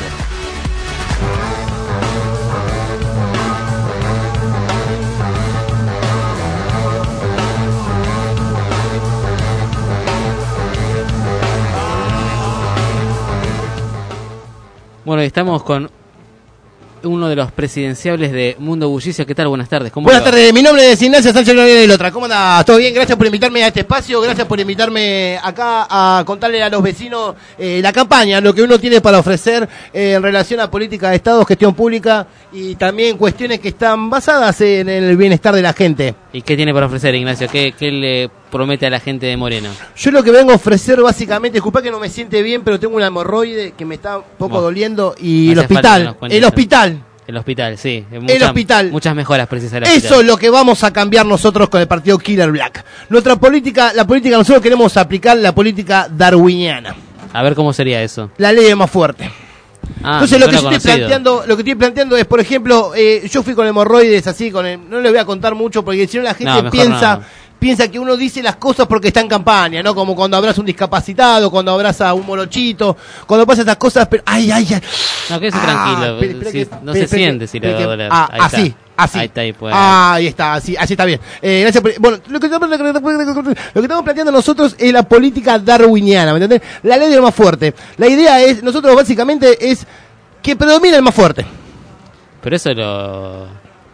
Bueno, estamos con uno de los presidenciables de Mundo Bullicio. ¿Qué tal? Buenas tardes. ¿Cómo Buenas le va? tardes, mi nombre es Ignacio Sánchez Loria de Lotra. ¿Cómo andás? ¿Todo bien? Gracias por invitarme a este espacio, gracias por invitarme acá a contarle a los vecinos eh, la campaña, lo que uno tiene para ofrecer eh, en relación a política de Estado, gestión pública y también cuestiones que están basadas en el bienestar de la gente. ¿Y qué tiene para ofrecer, Ignacio? ¿Qué, qué le promete a la gente de Moreno? Yo lo que vengo a ofrecer básicamente, disculpa que no me siente bien, pero tengo una hemorroide que me está un poco Bueno, doliendo y no el hace falta que hospital, nos cuentes el eso. hospital. El hospital, sí. El hospital. Muchas mejoras precisas el Eso hospital. es lo que vamos a cambiar nosotros con el partido Killer Black. Nuestra política, la política nosotros queremos aplicar la política darwiniana. A ver cómo sería eso. La ley es más fuerte. Ah, Entonces me lo que suena yo estoy conocido. planteando, lo que estoy planteando es, por ejemplo, eh, yo fui con hemorroides así, con el, no le voy a contar mucho porque si no la gente No, mejor piensa, no. piensa que uno dice las cosas porque está en campaña, ¿no? Como cuando abraza a un discapacitado, cuando abraza a un morochito, cuando pasa esas cosas, pero ay, ay, ay. No, quédese Ah, tranquilo. espere, espere Sí, que- no espere, se espere siente que- si le espere va a que- doler. ah, Ahí así, está. así. Ahí está, ahí puede. Ah, ahí está, así, así está bien. Eh, gracias por- bueno, lo que, estamos- lo que estamos planteando nosotros es la política darwiniana, ¿me entendés? La ley del más fuerte. La idea es, nosotros básicamente es que predomine el más fuerte. Pero eso lo...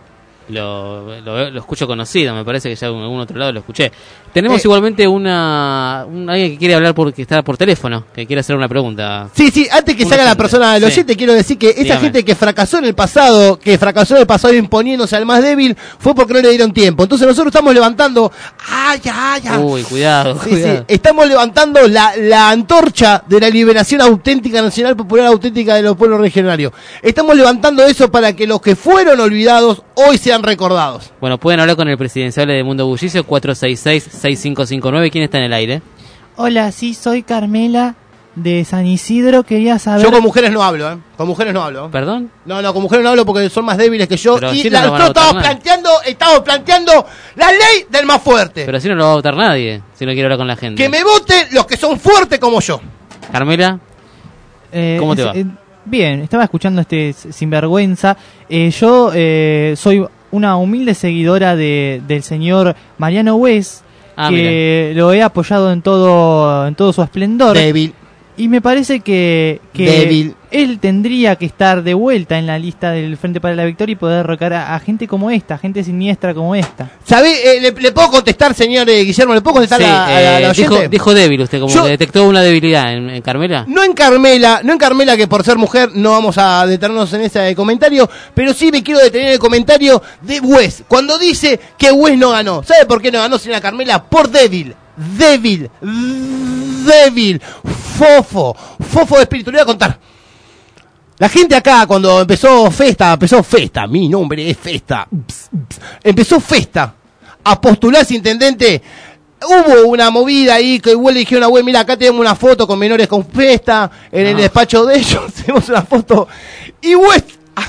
lo, lo, lo escucho conocido, me parece que ya en algún otro lado lo escuché. Tenemos Eh. igualmente una, un, alguien que quiere hablar porque está por teléfono, que quiere hacer una pregunta. Sí, sí, antes que Un salga la oyente. persona del Sí. oyente, quiero decir que esa Dígame. gente que fracasó en el pasado, que fracasó en el pasado imponiéndose al más débil, fue porque no le dieron tiempo. Entonces nosotros estamos levantando, ¡ay, ay, ay! Uy, cuidado, Sí, cuidado. sí, estamos levantando la, la antorcha de la liberación auténtica, nacional, popular, auténtica de los pueblos regionarios. Estamos levantando eso para que los que fueron olvidados hoy sean recordados. Bueno, pueden hablar con el presidencial de Mundo Bullicio, cuatro seis seis, seis cinco cinco nueve. ¿Quién está en el aire? Hola, sí, soy Carmela de San Isidro. Quería saber... Yo con mujeres no hablo, ¿eh? Con mujeres no hablo. ¿Perdón? No, no, con mujeres no hablo porque son más débiles que yo. Pero y así no la, lo van a nosotros votar estamos nadie. planteando, estamos planteando la ley del más fuerte. Pero así no lo va a votar nadie, si no quiere hablar con la gente. Que me voten los que son fuertes como yo. Carmela, Eh, ¿cómo te es- va? eh, bien, estaba escuchando este s- sinvergüenza. Eh, yo eh, soy una humilde seguidora de, del señor Mariano Wes, Ah, que lo he apoyado en todo, en todo su esplendor. Débil. Y me parece que, que Débil. él tendría que estar de vuelta en la lista del Frente para la Victoria y poder derrocar a, a gente como esta, gente siniestra como esta. ¿Sabe? Eh, le, le puedo contestar, señor eh, Guillermo? ¿Le puedo contestar Sí, a, a la- a la eh, dijo, oyente? dijo débil usted, como Yo- que detectó una debilidad en, en Carmela. No en Carmela, no en Carmela, que por ser mujer no vamos a detenernos en ese comentario, pero sí me quiero detener en el comentario de Wes, cuando dice que Wes no ganó. ¿Sabe por qué no ganó, señora Carmela? Por débil, débil, débil, fofo, fofo de espíritu. Le voy a contar. La gente acá, cuando empezó Festa, empezó Festa, mi nombre es Festa, ps, ps, empezó Festa a postularse intendente. Hubo una movida ahí que igual le dijeron a güey, mira, acá tenemos una foto con menores con Festa, en el Ah. despacho de ellos tenemos una foto. Y West...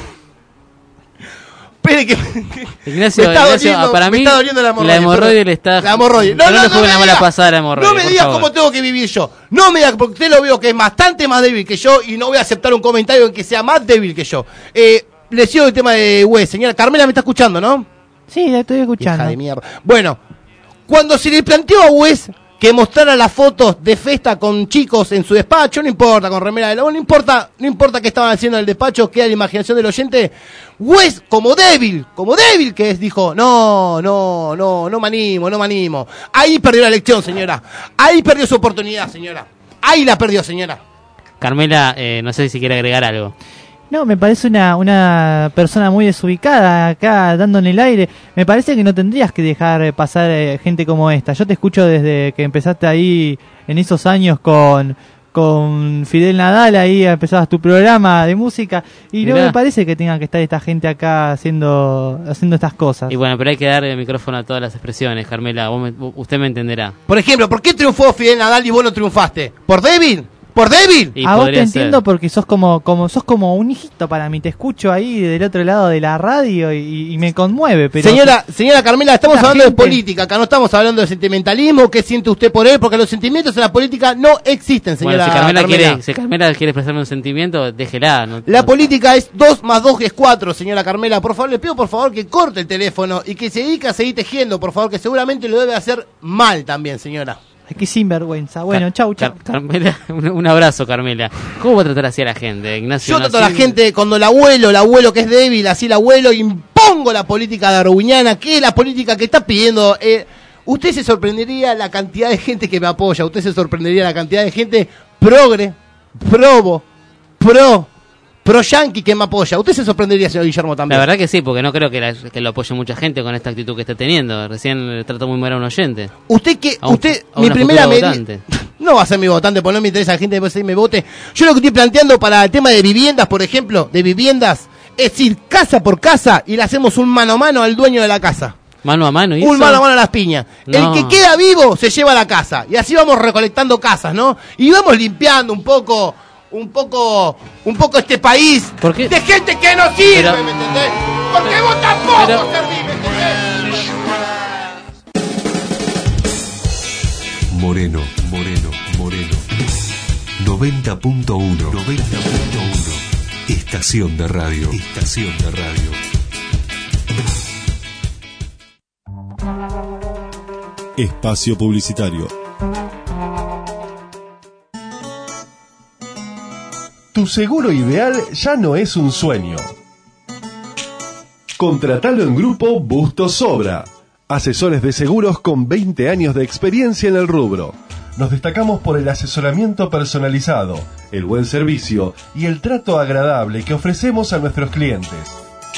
Espere que... Ignacio, me está Ignacio, doliendo, ah, para me mí está doliendo la hemorroide. la hemorroide perdón. le está... La hemorroide. No, no, le juegue me una mala diga- pasada a la hemorroide, No me por diga favor. cómo tengo que vivir yo. No me diga, porque usted lo veo que es bastante más débil que yo y no voy a aceptar un comentario en que sea más débil que yo. Eh, le sigo el tema de Wes. Señora Carmela, me está escuchando, ¿no? Sí, la estoy escuchando. Hija de mierda. Bueno, cuando se le planteó a Wes que mostrara las fotos de Festa con chicos en su despacho, no importa, con remera de lobo, no importa, no importa qué estaban haciendo en el despacho, queda la imaginación del oyente. Wes, como débil, como débil que es, dijo, no, no, no, no me animo, no me animo. Ahí perdió la elección, señora. Ahí perdió su oportunidad, señora. Ahí la perdió, señora. Carmela, eh, no sé si quiere agregar algo. No, me parece una, una persona muy desubicada acá dando en el aire. Me parece que no tendrías que dejar eh, pasar eh, gente como esta. Yo te escucho desde que empezaste ahí en esos años con, con Fidel Nadal, ahí empezabas tu programa de música y no Mirá. me parece que tenga que estar esta gente acá haciendo, haciendo estas cosas. Y bueno, pero hay que dar el micrófono a todas las expresiones, Carmela, vos me- usted me entenderá. Por ejemplo, ¿por qué triunfó Fidel Nadal y vos no triunfaste? ¿Por débil? ¿Por débil? Y a vos te podría ser. entiendo porque sos como, como sos como un hijito para mí. Te escucho ahí del otro lado de la radio y, y me conmueve. Pero Señora, señora Carmela, estamos Esta hablando gente- de política, acá no estamos hablando de sentimentalismo, qué siente usted por él, porque los sentimientos en la política no existen, señora Bueno, si Carmela, Carmela. quiere, si Carmela quiere expresarme un sentimiento, déjela. No, La no- política es dos más dos que es cuatro, señora Carmela. Por favor, le pido por favor que corte el teléfono y que se dedique a seguir tejiendo, por favor, que seguramente lo debe hacer mal también, señora. Ay, qué sinvergüenza. Bueno, Car- chau, chau. Car- Carmela, un, un abrazo, Carmela. ¿Cómo va a tratar así a la gente, Ignacio? Yo No, trato a la así- gente cuando el abuelo, el abuelo que es débil, así el abuelo, impongo la política darwiniana, que es la política que está pidiendo. Eh, usted se sorprendería la cantidad de gente que me apoya, usted se sorprendería la cantidad de gente progre, probo, pro, pro yankee que me apoya. Usted se sorprendería, señor Guillermo, La también. verdad que sí, porque no creo que, la- que lo apoye mucha gente con esta actitud que está teniendo. Recién trato muy mal a un oyente. Usted que, A un- usted, a mi una primera futura medida. votante. No va a ser mi votante, porque no me interesa la gente que me vote. Yo lo que estoy planteando para el tema de viviendas, por ejemplo, de viviendas, es ir casa por casa y le hacemos un mano a mano al dueño de la casa. Mano a mano, ¿y Un eso? mano a mano a las piñas. No. El que queda vivo se lleva a la casa. Y así vamos recolectando casas, ¿no? Y vamos limpiando un poco, un poco, un poco este país ¿Por qué? de gente que no sirve, Pero- ¿me entendés? Porque vos tampoco Pero- servís, ¿me entendés? Moreno, Moreno, Moreno. noventa punto uno. noventa punto uno. Estación de radio. Estación de radio. Espacio publicitario. Tu seguro ideal ya no es un sueño. Contratalo en Grupo Bustos Sobra. Asesores de seguros con veinte años de experiencia en el rubro. Nos destacamos por el asesoramiento personalizado, el buen servicio y el trato agradable que ofrecemos a nuestros clientes.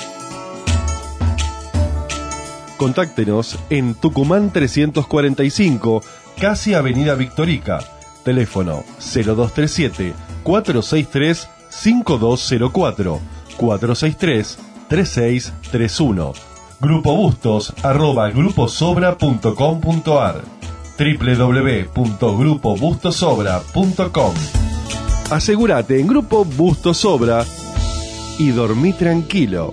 Contáctenos en Tucumán trescientos cuarenta y cinco, casi Avenida Victorica. Teléfono cero dos tres siete, cuatro seis tres, cinco dos cero cuatro, cuatro seis tres, tres seis tres uno. Grupo Bustos arroba gruposobra punto com punto ar, doble u doble u doble u punto grupo bustos sobra punto com. Asegúrate en Grupo Bustos Sobra y dormí tranquilo.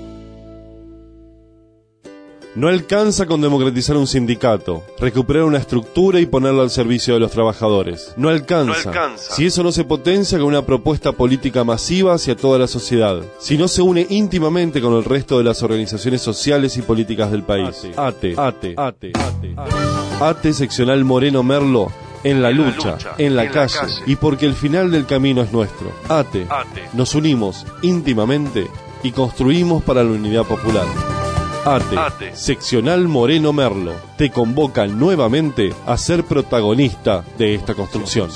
No alcanza con democratizar un sindicato, recuperar una estructura y ponerla al servicio de los trabajadores. No alcanza. No alcanza. Si eso no se potencia con una propuesta política masiva hacia toda la sociedad. Si no se une íntimamente con el resto de las organizaciones sociales y políticas del país. ATE, ATE, ATE, ATE, ATE seccional Moreno Merlo. En la lucha, en la calle, y porque el final del camino es nuestro. ATE, nos unimos íntimamente y construimos para la unidad popular. ATE, ATE, seccional Moreno Merlo, te convoca nuevamente a ser protagonista de esta construcción.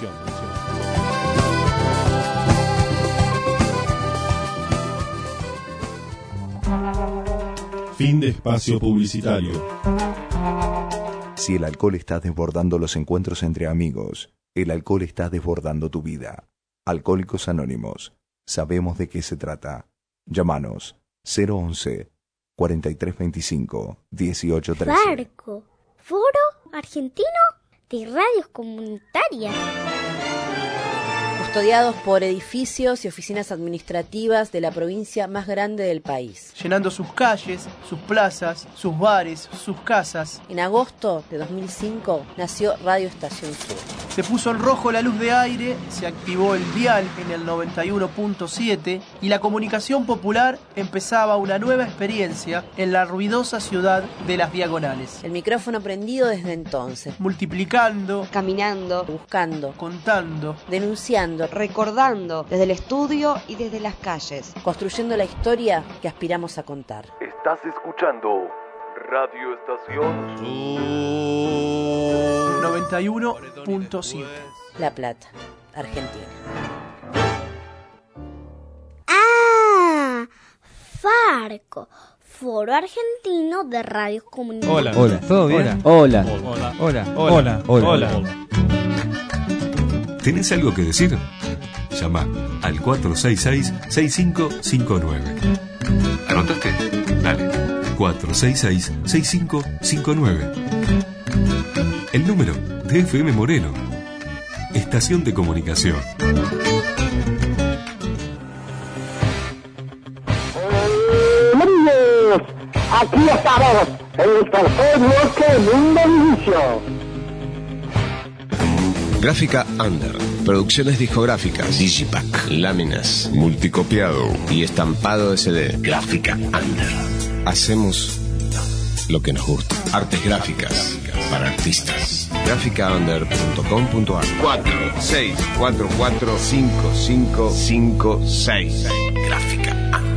Fin de espacio publicitario. Si el alcohol está desbordando los encuentros entre amigos, el alcohol está desbordando tu vida. Alcohólicos Anónimos. Sabemos de qué se trata. Llámanos cero once, cuarenta y tres veinticinco, dieciocho trece. Farco, Foro Argentino de Radios Comunitarias. Custodiados por edificios y oficinas administrativas de la provincia más grande del país. Llenando sus calles, sus plazas, sus bares, sus casas. En agosto de dos mil cinco nació Radio Estación Sur. Se puso en rojo la luz de aire, se activó el dial en el noventa y uno punto siete y la comunicación popular empezaba una nueva experiencia en la ruidosa ciudad de Las Diagonales. El micrófono prendido desde entonces. Multiplicando, caminando, buscando, contando, denunciando, recordando desde el estudio y desde las calles, construyendo la historia que aspiramos a contar. Estás escuchando Radio Estación noventa y uno punto siete. La Plata, Argentina. Ah, Farco, Foro Argentino de Radios Comunitarias. Hola, hola, ¿todo bien? Hola. Hola, hola, hola, hola, hola. ¿Tenés algo que decir? Llama al cuatro seis seis, seis cinco cinco nueve. ¿Anotaste? Dale. cuatro seis seis, seis cinco cinco nueve. El número de F M Moreno. Estación de comunicación. Amigos, aquí estamos en el tercer bloque Mundo Inicio. Gráfica Under, producciones discográficas, Digipack, láminas, multicopiado y estampado S D. Gráfica Under. Hacemos lo que nos gusta. Artes gráficas para artistas. gráfica under punto com punto ar. cuatro seis cuatro cuatro cinco cinco cinco seis. Gráfica Under.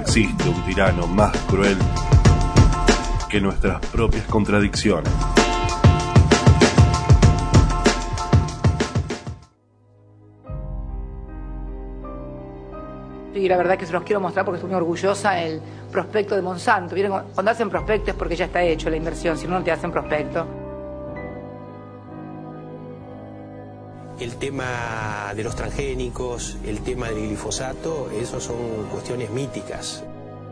existe un tirano más cruel que nuestras propias contradicciones. Y la verdad que se los quiero mostrar porque estoy muy orgullosa el prospecto de Monsanto. ¿Vieron? Cuando hacen prospecto es porque ya está hecho la inversión, si no, no te hacen prospecto. El tema de los transgénicos, el tema del glifosato, esos son cuestiones míticas.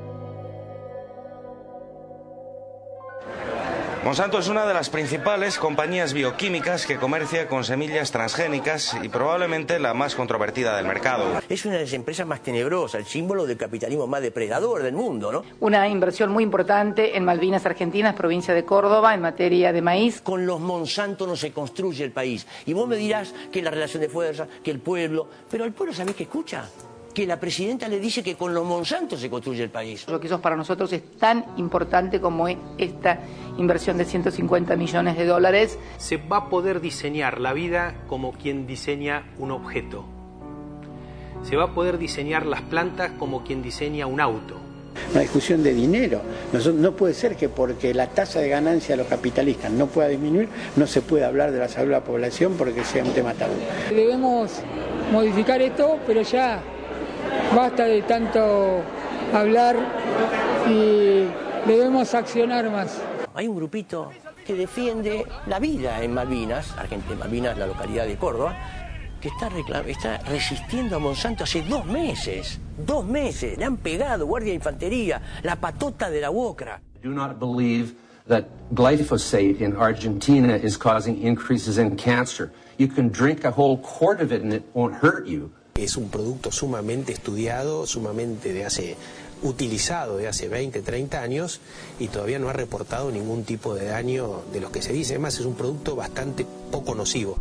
Monsanto es una de las principales compañías bioquímicas que comercia con semillas transgénicas y probablemente la más controvertida del mercado. Es una de las empresas más tenebrosas, el símbolo del capitalismo más depredador del mundo, ¿no? Una inversión muy importante en Malvinas Argentinas, provincia de Córdoba, en materia de maíz. Con los Monsanto no se construye el país. Y vos me dirás que la relación de fuerza, que el pueblo... Pero el pueblo, ¿sabés qué escucha? Que la presidenta le dice que con los Monsanto se construye el país. Lo que eso para nosotros es tan importante como esta inversión de ciento cincuenta millones de dólares. Se va a poder diseñar la vida como quien diseña un objeto. Se va a poder diseñar las plantas como quien diseña un auto. Una discusión de dinero. No, no puede ser que porque la tasa de ganancia de los capitalistas no pueda disminuir, no se pueda hablar de la salud de la población porque sea un tema tabú. Debemos modificar esto, pero ya basta de tanto hablar y debemos accionar más. Hay un grupito que defiende la vida en Malvinas, Argentina, Malvinas, la localidad de Córdoba, que está, está resistiendo a Monsanto hace dos meses. Dos meses. Le han pegado, guardia de infantería, la patota de la UOCRA. Do not believe that glyphosate in Argentina is causing increases in cancer. You can drink a whole quart of it and it won't hurt you. Es un producto sumamente estudiado, sumamente de hace, utilizado de hace veinte, treinta años y todavía no ha reportado ningún tipo de daño de los que se dice. Además, es un producto bastante poco nocivo.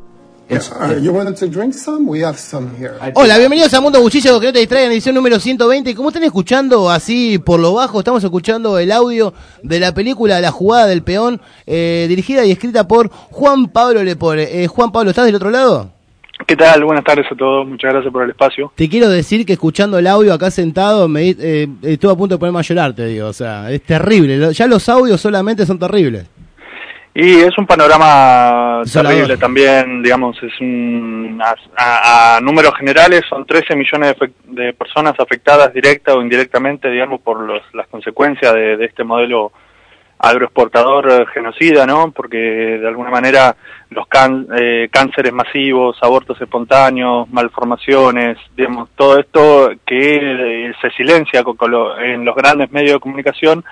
Hola, bienvenidos a Mundo Buchillo, que no te distraigan, edición número ciento veinte. Como están escuchando así por lo bajo, estamos escuchando el audio de la película La Jugada del Peón, eh, dirigida y escrita por Juan Pablo Lepore. Eh, Juan Pablo, ¿estás del otro lado? ¿Qué tal? Buenas tardes a todos, muchas gracias por el espacio. Te quiero decir que escuchando el audio acá sentado, me eh, estuve a punto de ponerme a llorar, te digo, o sea, es terrible, ya los audios solamente son terribles. Y es un panorama Desolador. Terrible también, digamos, es un, a, a, a números generales son trece millones de, de personas afectadas directa o indirectamente, digamos, por los, las consecuencias de, de este modelo agroexportador eh, genocida, ¿no? Porque de alguna manera los can, eh, cánceres masivos, abortos espontáneos, malformaciones, digamos, todo esto que eh, se silencia con, con lo, en los grandes medios de comunicación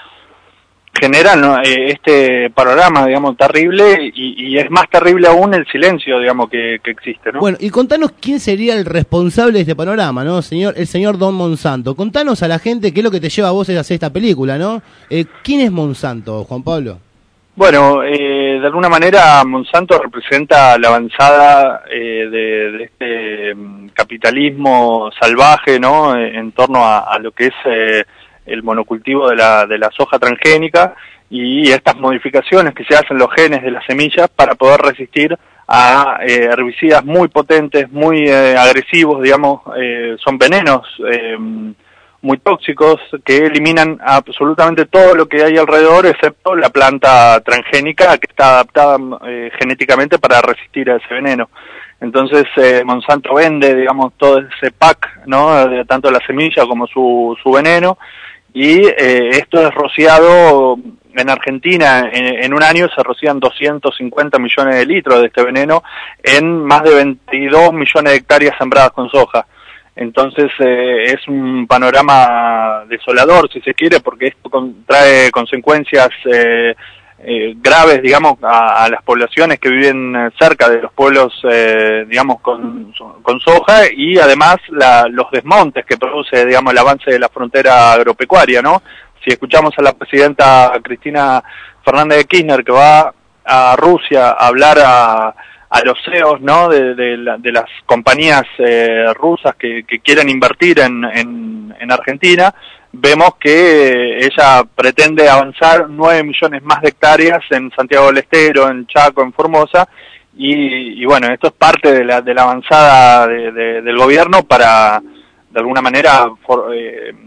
generan, ¿no? eh, este panorama, digamos, terrible y, y es más terrible aún el silencio, digamos, que, que existe, ¿no? Bueno, y contanos quién sería el responsable de este panorama, ¿no? Señor, el señor Don Monsanto. Contanos a la gente qué es lo que te lleva a vos a hacer esta película, ¿no? Eh, ¿Quién es Monsanto, Juan Pablo? Bueno, eh, de alguna manera Monsanto representa la avanzada eh, de, de este um, capitalismo salvaje, ¿no? En torno a, a lo que es eh, el monocultivo de la, de la soja transgénica y estas modificaciones que se hacen en los genes de las semillas para poder resistir a eh, herbicidas muy potentes, muy eh, agresivos, digamos, eh, son venenos eh, muy tóxicos que eliminan absolutamente todo lo que hay alrededor excepto la planta transgénica que está adaptada eh, genéticamente para resistir a ese veneno. Entonces eh, Monsanto vende, digamos, todo ese pack, ¿no? De tanto la semilla como su, su veneno. Y eh, esto es rociado en Argentina, en, en un año se rocían doscientos cincuenta millones de litros de este veneno en más de veintidós millones de hectáreas sembradas con soja. Entonces eh, es un panorama desolador, si se quiere, porque esto con, trae consecuencias eh, eh, graves, digamos, a, a las poblaciones que viven cerca de los pueblos, eh, digamos, con, con soja y además la, los desmontes que produce, digamos, el avance de la frontera agropecuaria, ¿no? Si escuchamos a la presidenta Cristina Fernández de Kirchner que va a Rusia a hablar a, a los C E Os, ¿no? De, de, la, de las compañías eh, rusas que, que quieren invertir en, en, en Argentina, vemos que ella pretende avanzar nueve millones más de hectáreas en Santiago del Estero, en Chaco, en Formosa, y, y bueno, esto es parte de la, de la avanzada de, de, del gobierno para, de alguna manera, for, eh,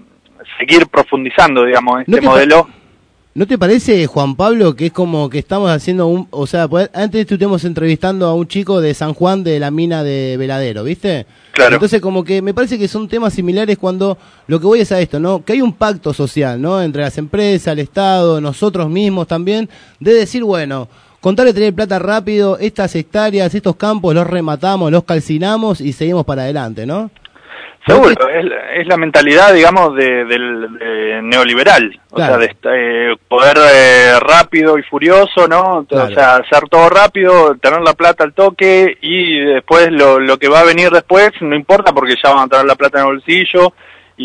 seguir profundizando, digamos, este ¿No modelo. ¿No te parece, Juan Pablo, que es como que estamos haciendo un... O sea, pues, antes estuvimos entrevistando a un chico de San Juan de la mina de Veladero, ¿viste? Claro. Entonces, como que me parece que son temas similares cuando lo que voy es a esto, ¿no? Que hay un pacto social, ¿no? Entre las empresas, el Estado, nosotros mismos también, de decir, bueno, con tal de tener plata rápido, estas hectáreas, estos campos los rematamos, los calcinamos y seguimos para adelante, ¿no? Seguro, es, es la mentalidad, digamos, de, del de neoliberal, claro. O sea, de eh, poder eh, rápido y furioso, ¿no? Claro. O sea, hacer todo rápido, tener la plata al toque y después lo, lo que va a venir después no importa porque ya van a tener la plata en el bolsillo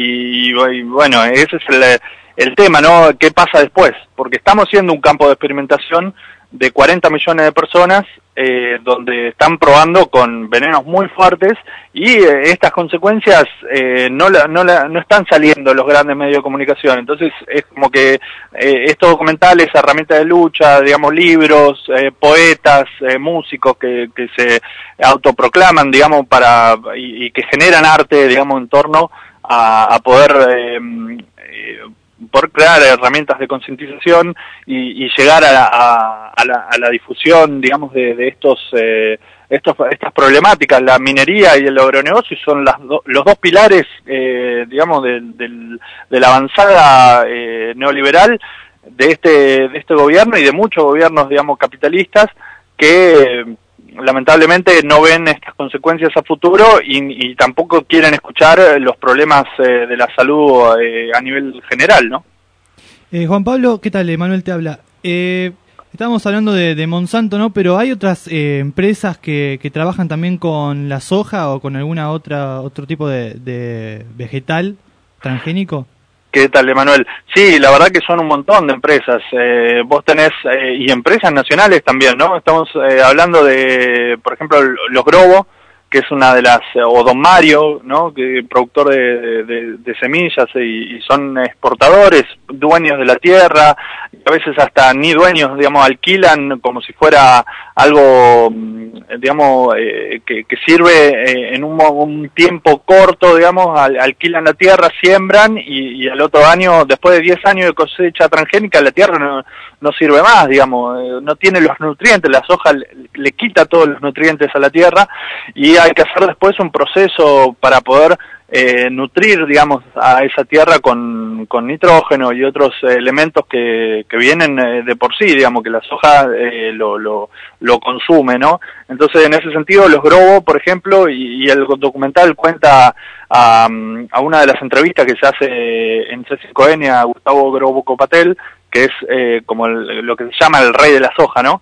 y, y bueno, ese es el, el tema, ¿no? ¿Qué pasa después? Porque estamos siendo un campo de experimentación de cuarenta millones de personas, eh, donde están probando con venenos muy fuertes y eh, estas consecuencias eh, no, la, no, la, no están saliendo los grandes medios de comunicación. Entonces es como que eh, estos documentales, herramientas de lucha, digamos libros, eh, poetas, eh, músicos que, que se autoproclaman, digamos, para y, y que generan arte, digamos, en torno a, a poder eh, eh, por crear herramientas de concientización y, y llegar a, a, a, la, a la difusión, digamos, de, de estos, eh, estos estas problemáticas. La minería y el agronegocio son las do, los dos pilares, eh, digamos, del, del, de la avanzada eh, neoliberal de este de este gobierno y de muchos gobiernos, digamos, capitalistas que eh, lamentablemente no ven estas consecuencias a futuro y, y tampoco quieren escuchar los problemas eh, de la salud eh, a nivel general, ¿no? Eh, Juan Pablo, ¿qué tal? Manuel te habla. Eh, estábamos hablando de, de Monsanto, ¿no? Pero hay otras eh, empresas que, que trabajan también con la soja o con alguna otra otro tipo de, de vegetal transgénico. ¿Qué tal, Emanuel? Sí, la verdad que son un montón de empresas. Eh, vos tenés, eh, y empresas nacionales también, ¿no? Estamos eh, hablando de, por ejemplo, los Grobo, que es una de las, o Don Mario, ¿no? Que productor de, de, de semillas y, y son exportadores, dueños de la tierra, a veces hasta ni dueños, digamos, alquilan como si fuera algo, digamos, eh, que, que sirve eh, en un, un tiempo corto, digamos, al, alquilan la tierra, siembran y, y al otro año, después de diez años de cosecha transgénica, la tierra no, no sirve más, digamos, eh, no tiene los nutrientes, la soja le, le quita todos los nutrientes a la tierra y hay que hacer después un proceso para poder eh, nutrir, digamos, a esa tierra con, con nitrógeno y otros eh, elementos que, que vienen eh, de por sí, digamos, que la soja eh, lo, lo, lo consume, ¿no? Entonces, en ese sentido, los Grobo, por ejemplo, y, y el documental cuenta a, a una de las entrevistas que se hace en C cinco N a Gustavo Grobo Copatel, que es eh, como el, lo que se llama el rey de la soja, ¿no?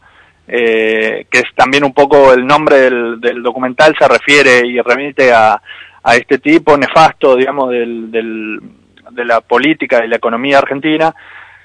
Eh, que es también un poco el nombre del, del documental, se refiere y remite a, a este tipo nefasto, digamos, del, del, de la política y la economía argentina,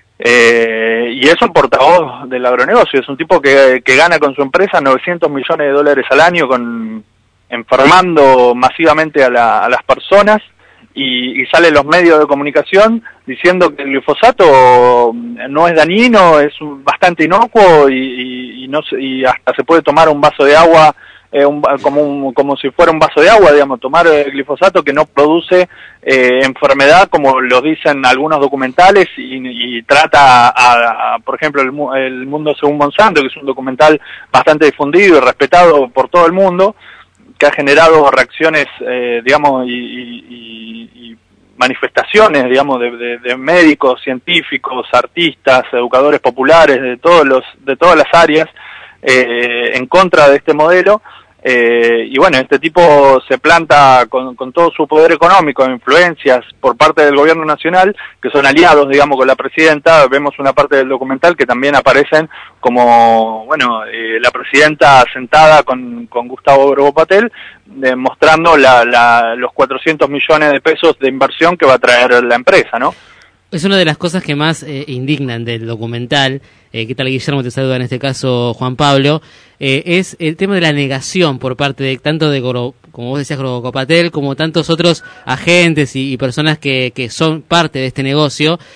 eh, y es un portavoz del agronegocio, es un tipo que, que gana con su empresa novecientos millones de dólares al año, con enfermando masivamente a, la, a las personas, y, y sale en los medios de comunicación diciendo que el glifosato no es dañino, es bastante inocuo y, y, y, no se, y hasta se puede tomar un vaso de agua eh, un, como, un, como si fuera un vaso de agua, digamos, tomar el glifosato que no produce eh, enfermedad como lo dicen algunos documentales y, y trata, a, a, por ejemplo, el, el Mundo Según Monsanto, que es un documental bastante difundido y respetado por todo el mundo, que ha generado reacciones, eh, digamos, y, y, y manifestaciones, digamos, de, de, de médicos, científicos, artistas, educadores populares, de todos los, de todas las áreas, eh, en contra de este modelo. Eh, y bueno, este tipo se planta con, con todo su poder económico, influencias por parte del gobierno nacional, que son aliados, digamos, con la presidenta. Vemos una parte del documental que también aparecen como, bueno, eh, la presidenta sentada con, con Gustavo Grobo Patel, eh, mostrando la, la, los cuatrocientos millones de pesos de inversión que va a traer la empresa, ¿no? Es una de las cosas que más eh, indignan del documental, eh, ¿qué tal, Guillermo? Te saluda en este caso Juan Pablo, eh, es el tema de la negación por parte de tanto de, Goro, como vos decías, Grobo Copatel, como tantos otros agentes y, y personas que, que son parte de este negocio,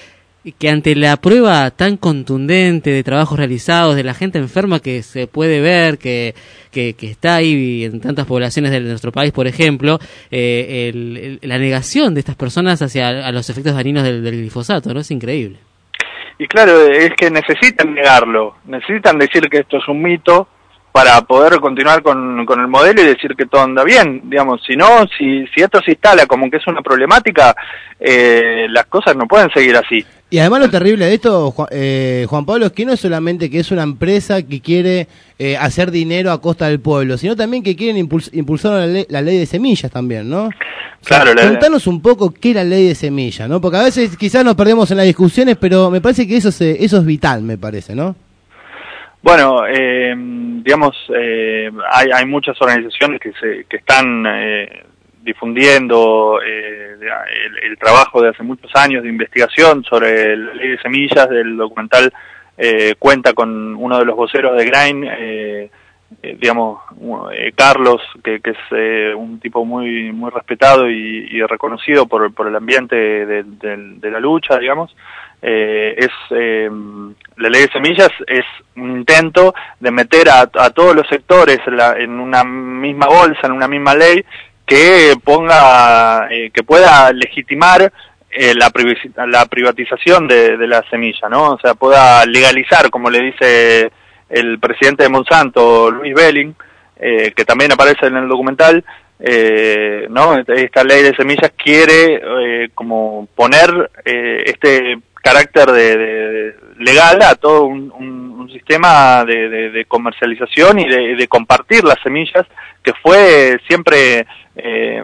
que ante la prueba tan contundente de trabajos realizados, de la gente enferma que se puede ver, que, que, que está ahí en tantas poblaciones de nuestro país, por ejemplo, eh, el, el, la negación de estas personas hacia a los efectos dañinos del, del glifosato, ¿no? Es increíble. Y claro, es que necesitan negarlo, necesitan decir que esto es un mito para poder continuar con, con el modelo y decir que todo anda bien, digamos. Si no, si, si esto se instala como que es una problemática, eh, las cosas no pueden seguir así. Y además lo terrible de esto, Juan, eh, Juan Pablo, es que no es solamente que es una empresa que quiere eh, hacer dinero a costa del pueblo, sino también que quieren impuls impulsar la ley, la ley de semillas también, ¿no? Claro, o sea, contanos un poco qué es la ley de semillas, ¿no? Porque a veces quizás nos perdemos en las discusiones, pero me parece que eso, se, eso es vital, me parece, ¿no? Bueno, eh, digamos, eh, hay, hay muchas organizaciones que, se, que están eh, difundiendo eh, el, el trabajo de hace muchos años de investigación sobre la ley de semillas. Del documental eh, cuenta con uno de los voceros de Grain, eh, eh, digamos, eh, Carlos, que, que es eh, un tipo muy muy respetado y, y reconocido por, por el ambiente de, de, de la lucha, digamos. Eh, es eh, la ley de semillas es un intento de meter a, a todos los sectores en, la, en una misma bolsa, en una misma ley que ponga, eh, que pueda legitimar eh, la, la privatización de, de la semilla, ¿no? O sea, pueda legalizar, como le dice el presidente de Monsanto, Luis Belling, eh, que también aparece en el documental. Eh, ¿no? Esta ley de semillas quiere eh, como poner eh, este carácter de, de legal a todo un, un, un sistema de, de, de comercialización y de, de compartir las semillas, que fue siempre eh,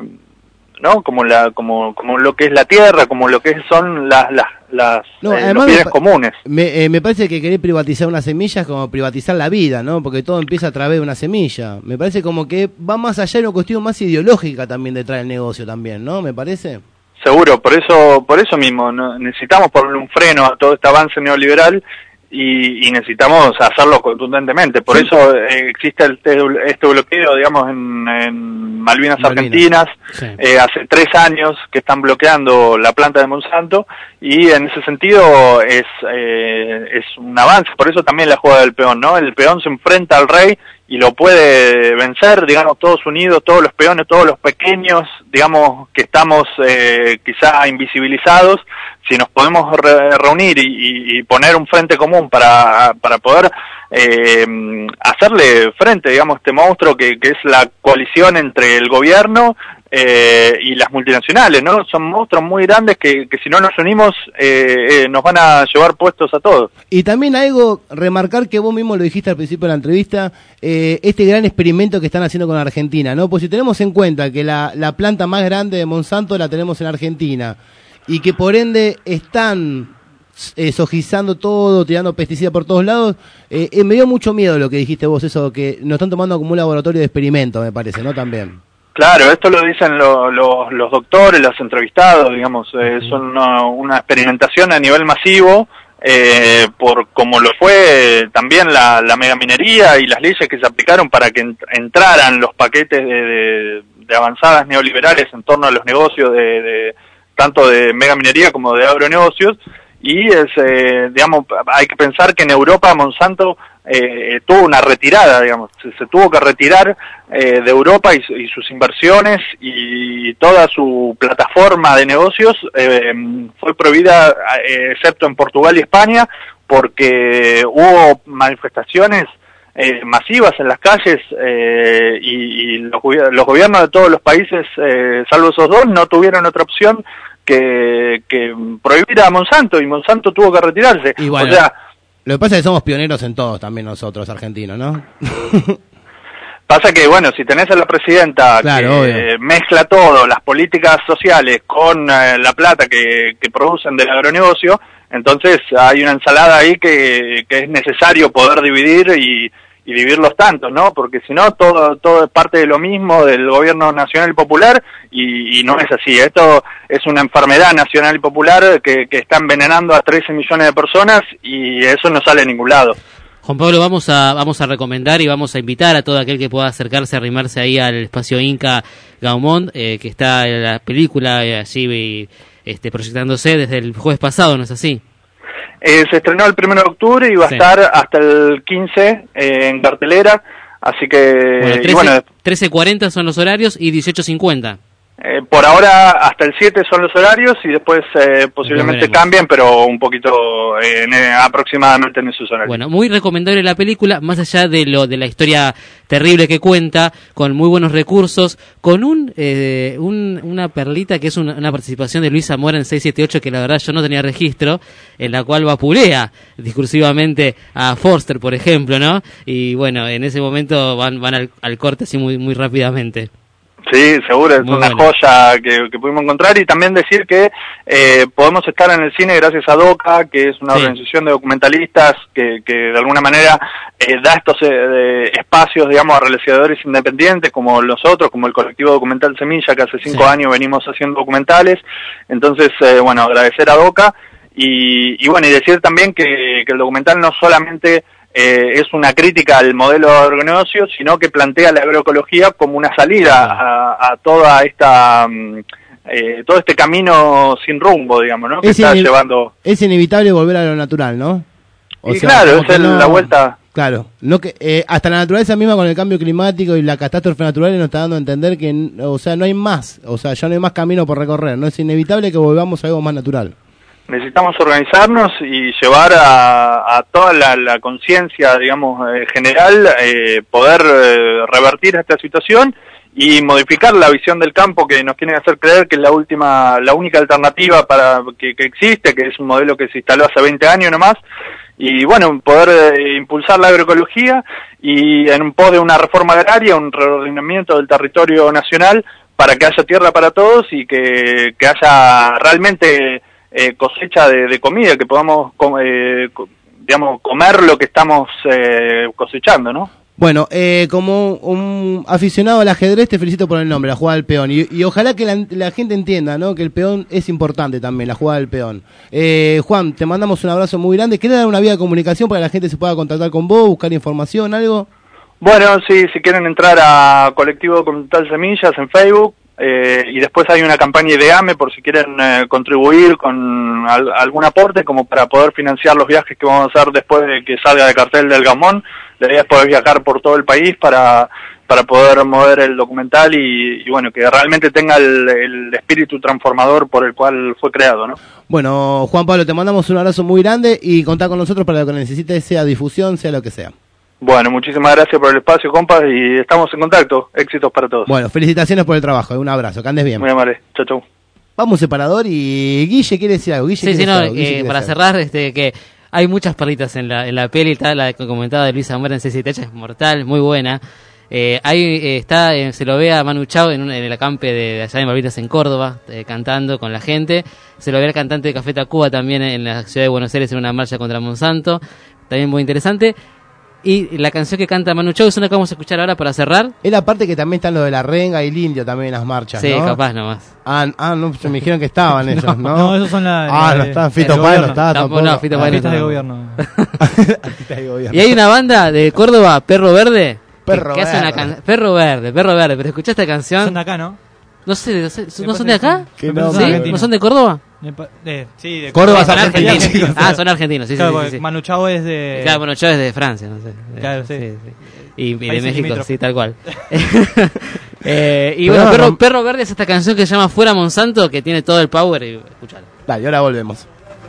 no como la como como lo que es la tierra, como lo que son las las las no, eh, los bienes me, comunes. Me, eh, me parece que querer privatizar una semilla es como privatizar la vida, ¿no? Porque todo empieza a través de una semilla. Me parece como que va más allá de una cuestión más ideológica también detrás del negocio también, ¿no? Me parece. Seguro, por eso por eso mismo ¿no? necesitamos ponerle un freno a todo este avance neoliberal y, y necesitamos hacerlo contundentemente. Por sí. eso eh, existe el, este bloqueo, digamos, en, en Malvinas, Malvinas Argentinas, sí. eh, hace tres años que están bloqueando la planta de Monsanto, y en ese sentido es eh, es un avance. Por eso también la jugada del peón, ¿no? El peón se enfrenta al rey y lo puede vencer, digamos, todos unidos, todos los peones, todos los pequeños, digamos, que estamos eh, quizá invisibilizados. Si nos podemos re reunir y, y, y poner un frente común para, para poder eh, hacerle frente, digamos, a este monstruo que, que es la coalición entre el gobierno eh, y las multinacionales, ¿no? Son monstruos muy grandes que, que si no nos unimos eh, eh, nos van a llevar puestos a todos. Y también algo, remarcar que vos mismo lo dijiste al principio de la entrevista, eh, este gran experimento que están haciendo con Argentina, ¿no? Pues si tenemos en cuenta que la, la planta más grande de Monsanto la tenemos en Argentina, y que por ende están eh, sojizando todo, tirando pesticidas por todos lados, eh, eh, me dio mucho miedo lo que dijiste vos, eso, que nos están tomando como un laboratorio de experimento, me parece, ¿no? También. Claro, esto lo dicen lo, lo, los doctores, los entrevistados, digamos, eh, uh-huh. son una, una experimentación a nivel masivo, eh, por como lo fue también la, la megaminería y las leyes que se aplicaron para que ent entraran los paquetes de, de, de avanzadas neoliberales en torno a los negocios de... de tanto de megaminería como de agronegocios, y es, eh, digamos, hay que pensar que en Europa Monsanto eh, tuvo una retirada, digamos, se, se tuvo que retirar eh, de Europa y, y sus inversiones y toda su plataforma de negocios eh, fue prohibida, eh, excepto en Portugal y España, porque hubo manifestaciones Eh, masivas en las calles eh, y, y los, los gobiernos de todos los países, eh, salvo esos dos, no tuvieron otra opción que, que prohibir a Monsanto, y Monsanto tuvo que retirarse. Y bueno, o sea, lo que pasa es que somos pioneros en todos también nosotros, argentinos, ¿no? Pasa que, bueno, si tenés a la presidenta claro, que eh, mezcla todo, las políticas sociales con eh, la plata que, que producen del agronegocio, entonces hay una ensalada ahí que, que es necesario poder dividir y, y dividir los tantos, ¿no? Porque si no, todo todo es parte de lo mismo del gobierno nacional y popular, y, y no es así. Esto es una enfermedad nacional y popular que, que está envenenando a trece millones de personas, y eso no sale a ningún lado. Juan Pablo, vamos a vamos a recomendar y vamos a invitar a todo aquel que pueda acercarse, arrimarse ahí al espacio Inca Gaumont, eh, que está en la película eh, allí este, proyectándose desde el jueves pasado, ¿no es así? Eh, se estrenó el primero de octubre y va Sí. a estar hasta el quince eh, en cartelera, así que... Bueno, y trece, bueno, trece cuarenta son los horarios y dieciocho cincuenta. Eh, por ahora hasta el siete son los horarios y después eh, posiblemente veremos. cambien, pero un poquito eh, en, eh, aproximadamente en esos horarios. Bueno, muy recomendable la película, más allá de lo de la historia terrible que cuenta, con muy buenos recursos, con un, eh, un una perlita que es una, una participación de Luis Zamora en seis siete ocho que la verdad yo no tenía registro, en la cual vapulea discursivamente a Forster, por ejemplo, ¿no? Y bueno, en ese momento van van al, al corte así muy muy rápidamente. Sí, seguro, es Muy una bueno. joya que, que pudimos encontrar y también decir que eh, podemos estar en el cine gracias a DOCA, que es una Sí. organización de documentalistas que, que de alguna manera eh, da estos eh, espacios, digamos, a realizadores independientes como nosotros, como el colectivo documental Semilla, que hace cinco Sí. años venimos haciendo documentales. Entonces, eh, bueno, agradecer a DOCA y, y bueno, y decir también que, que el documental no solamente... Eh, es una crítica al modelo de agronegocio, sino que plantea la agroecología como una salida a, a toda esta mm, eh, todo este camino sin rumbo, digamos, ¿no? Que Es, está ine- llevando. es inevitable volver a lo natural, ¿no? O Y sea, claro, como es que el- no- la vuelta. Claro, no que eh, hasta la naturaleza misma con el cambio climático y la catástrofe natural nos está dando a entender que, n- o sea, no hay más, o sea, ya no hay más camino por recorrer, no es inevitable que volvamos a algo más natural. Necesitamos organizarnos y llevar a, a toda la, la conciencia, digamos, eh, general, eh, poder eh, revertir esta situación y modificar la visión del campo que nos quieren hacer creer que es la última, la única alternativa para que, que existe, que es un modelo que se instaló hace veinte años nomás. Y bueno, poder eh, impulsar la agroecología y en pos de una reforma agraria, un reordenamiento del territorio nacional para que haya tierra para todos y que, que haya realmente eh, cosecha de, de comida, que podamos com- eh, co- digamos, comer lo que estamos eh, cosechando, ¿no? Bueno, eh, como un aficionado al ajedrez te felicito por el nombre, la jugada del peón. Y, y ojalá que la, la gente entienda, ¿no? Que el peón es importante también, la jugada del peón. Eh, Juan, te mandamos un abrazo muy grande. ¿Querés dar una vía de comunicación para que la gente se pueda contactar con vos, buscar información, algo? Bueno, sí, si quieren entrar a Colectivo Documental Semillas en Facebook, eh, y después hay una campaña IDEAME por si quieren eh, contribuir con al- algún aporte como para poder financiar los viajes que vamos a hacer después de que salga de cartel del Gamón. La idea es poder viajar por todo el país para para poder mover el documental y, y bueno, que realmente tenga el, el espíritu transformador por el cual fue creado, ¿no? Bueno, Juan Pablo, te mandamos un abrazo muy grande y contá con nosotros para lo que necesites, sea difusión, sea lo que sea. Bueno, muchísimas gracias por el espacio, compas, y estamos en contacto. Éxitos para todos. Bueno, felicitaciones por el trabajo, un abrazo, que andes bien. Muy amable. Chau, chau. Vamos separador y Guille quiere decir algo. Guille Sí, quiere sí, no, decir algo, Guille eh, quiere para decir cerrar, este, que hay muchas perlitas en la, en la peli, está la que comentaba de Luis Zamora en C siete H, es mortal, muy buena. Eh, ahí eh, está, eh, se lo ve a Manu Chao en, un, en el acampe de, de allá en Malvinas en Córdoba, eh, cantando con la gente. Se lo ve al cantante de Café Tacuba también en la ciudad de Buenos Aires en una marcha contra Monsanto, también muy interesante. Y la canción que canta Manu Chao es una que vamos a escuchar ahora para cerrar. Es la parte que también están lo de la renga y el indio también en las marchas, Sí, ¿no? capaz nomás. Ah, ah, no, me dijeron que estaban ellos, ¿no? No, esos son la- Ah, la no de- está, Fito del Páez no gobierno. está Tampoco, tampoco. no, Fito Páez no Artistas de está. gobierno. Artistas de gobierno. Y hay una banda de Córdoba, Perro Verde, que- Perro que hace una Verde. can- Perro Verde, Perro Verde, pero escuchá esta canción. Son de acá, ¿no? No sé, no, sé, ¿no Me son de parece acá? que Que me no, parece ¿Sí? que argentinos. ¿No son de Córdoba? Me pa- de- sí, de Córdoba, son Argentina, argentinos. chicos. Ah, son argentinos, sí, Claro, sí, sí, porque sí. Manu Chao es de... Claro, bueno, yo es de Francia, no sé. Claro, sí. Y, y de Países México, limítrofes. sí, tal cual. eh, y Pero bueno, no, Perro, no. Perro Verde es esta canción que se llama Fuera Monsanto, que tiene todo el power. Y escuchalo. Dale, ahora volvemos.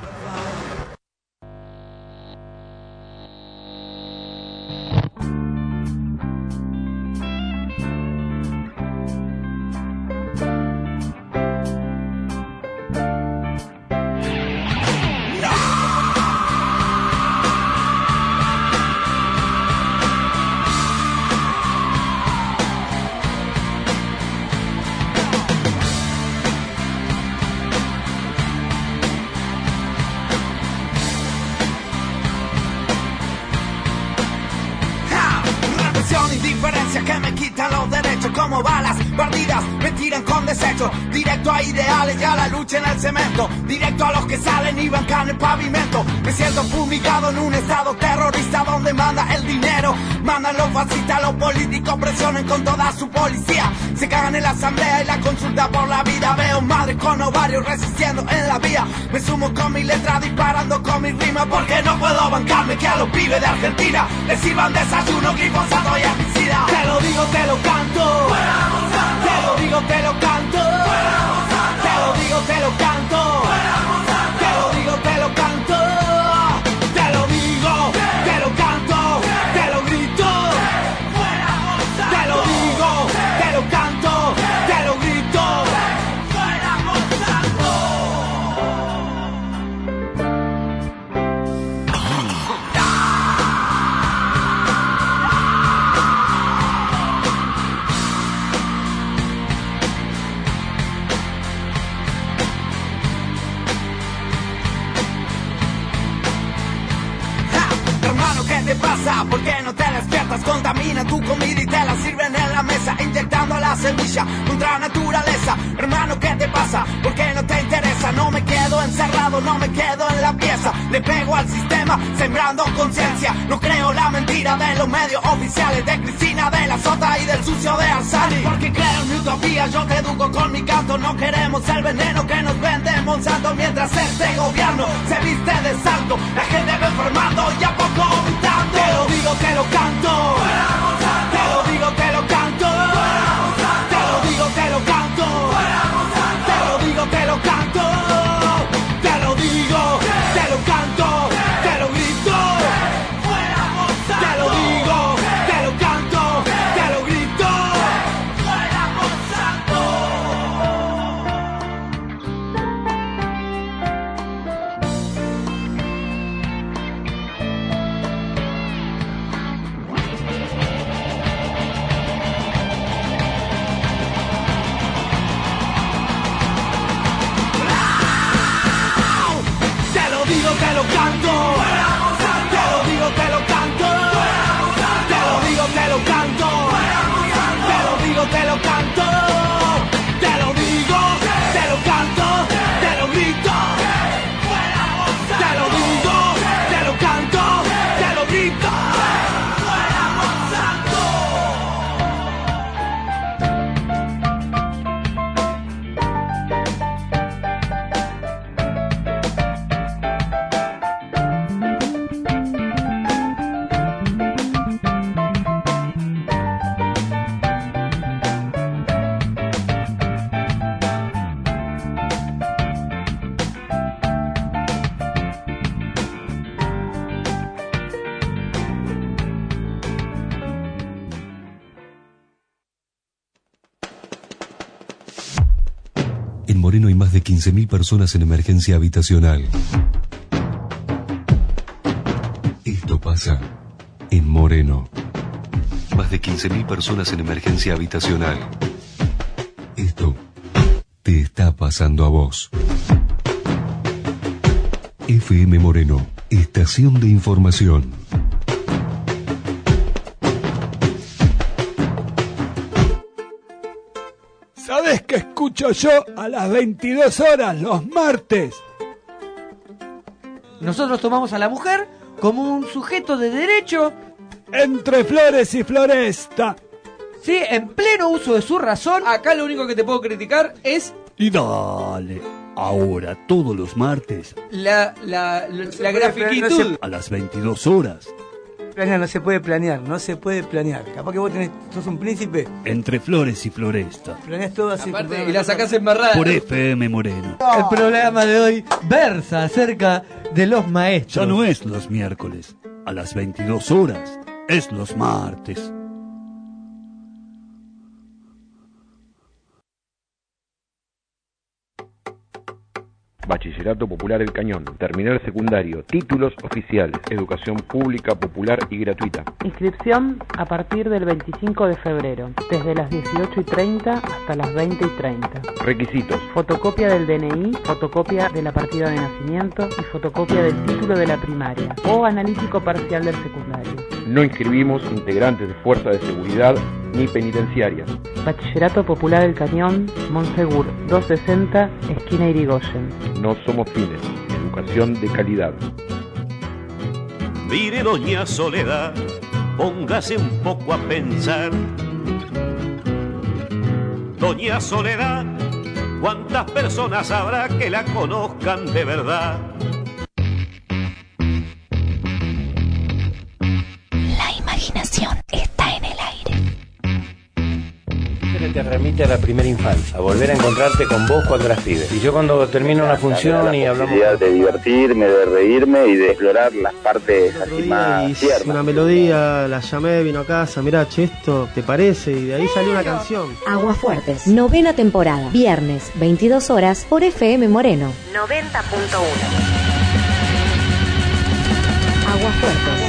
Represión, indiferencia que me quitan los derechos como balas perdidas, me tiran con desecho, directo a ideales y a la lucha en el cemento, directo a los que salen y bancan el pavimento. Me siento fumigado en un estado terrorista donde manda el dinero, manda gobiernan los fascistas, los políticos presionan con toda su policía. Se cagan en la asamblea y la consulta por la vida. Veo madres con ovarios resistiendo en la vía. Me sumo con mi letra disparando con mi rima, porque no puedo bancarme que a los pibes de Argentina les sirvan desayuno, glifosato y herbicida. Te lo digo, te lo canto. Te lo digo, te lo canto. Te lo digo, te lo canto. Te lo digo, te lo canto. Te lo digo, te lo canto. Te lo grito. Te lo digo, te lo canto. Te lo grito. ¿Qué pasa? ¿Por qué no te despiertas? Contamina tu comida y te la sirven en la mesa, inyectando la semilla contra naturaleza. Hermano, ¿qué te pasa? ¿Por qué no te interesa? No me quedo encerrado, no me quedo en la pieza. Le pego al sistema, sembrando conciencia. No creo la mentira de los medios oficiales, de Cristina, de la Sota y del sucio de Arzani. Porque creo en mi utopía, yo te educo con mi canto. No queremos el veneno que nos vende Monsanto. Mientras este gobierno se viste de santo, la gente va enfermando y a poco vomitando. Te lo digo, te lo canto. Te lo digo, te lo canto. Te lo digo, te lo canto. Te lo digo, te lo canto. Te lo digo, te lo canto. Te lo grito. Te lo digo, te lo canto. Te lo grito. Te lo canto, te lo digo, te lo canto, te lo digo, te lo canto, te lo digo, te lo canto, te lo digo, te lo canto, te lo grito, te lo digo, te lo canto, te lo grito. Moreno hay más de quince mil personas en emergencia habitacional. Esto pasa en Moreno. Más de quince mil personas en emergencia habitacional. Esto te está pasando a vos. F M Moreno, estación de información. ¿Sabés qué escucho yo a las veintidós horas los martes? Nosotros tomamos a la mujer como un sujeto de derecho. Entre flores y floresta. Sí, en pleno uso de su razón. Acá lo único que te puedo criticar es... Y dale, ahora todos los martes. La, la, la, la grafiquitud. No se... A las veintidós horas. Planear, no se puede planear, no se puede planear. Capaz que vos tenés, sos un príncipe. Entre flores y floresta. Planeás todo así. Aparte, y la sacás embarrada. Por F M Moreno. El programa de hoy versa acerca de los maestros. Ya no es los miércoles, a las veintidós horas. Es los martes. Bachillerato Popular El Cañón, terminal secundario, títulos oficiales, educación pública, popular y gratuita. Inscripción a partir del veinticinco de febrero, desde las dieciocho y treinta hasta las veinte y treinta. Requisitos: fotocopia del D N I, fotocopia de la partida de nacimiento y fotocopia del título de la primaria o analítico parcial del secundario. No inscribimos integrantes de fuerza de seguridad ni penitenciarias. Bachillerato Popular El Cañón, Monsegur doscientos sesenta, esquina Irigoyen. No somos fines, educación de calidad. Mire, doña Soledad, póngase un poco a pensar. Doña Soledad, ¿cuántas personas habrá que la conozcan de verdad? La imaginación está en el aire. Te remite a la primera infancia, a volver a encontrarte con vos cuando eras pibe. Y yo cuando termino una función y hablamos... La de divertirme, de reírme y de explorar las partes así más tiernas. Una melodía, la llamé, vino a casa, mirá, che, esto te parece, y de ahí salió una canción. Aguafuertes, novena temporada, viernes, veintidós horas, por F M Moreno. noventa punto uno. Aguafuertes.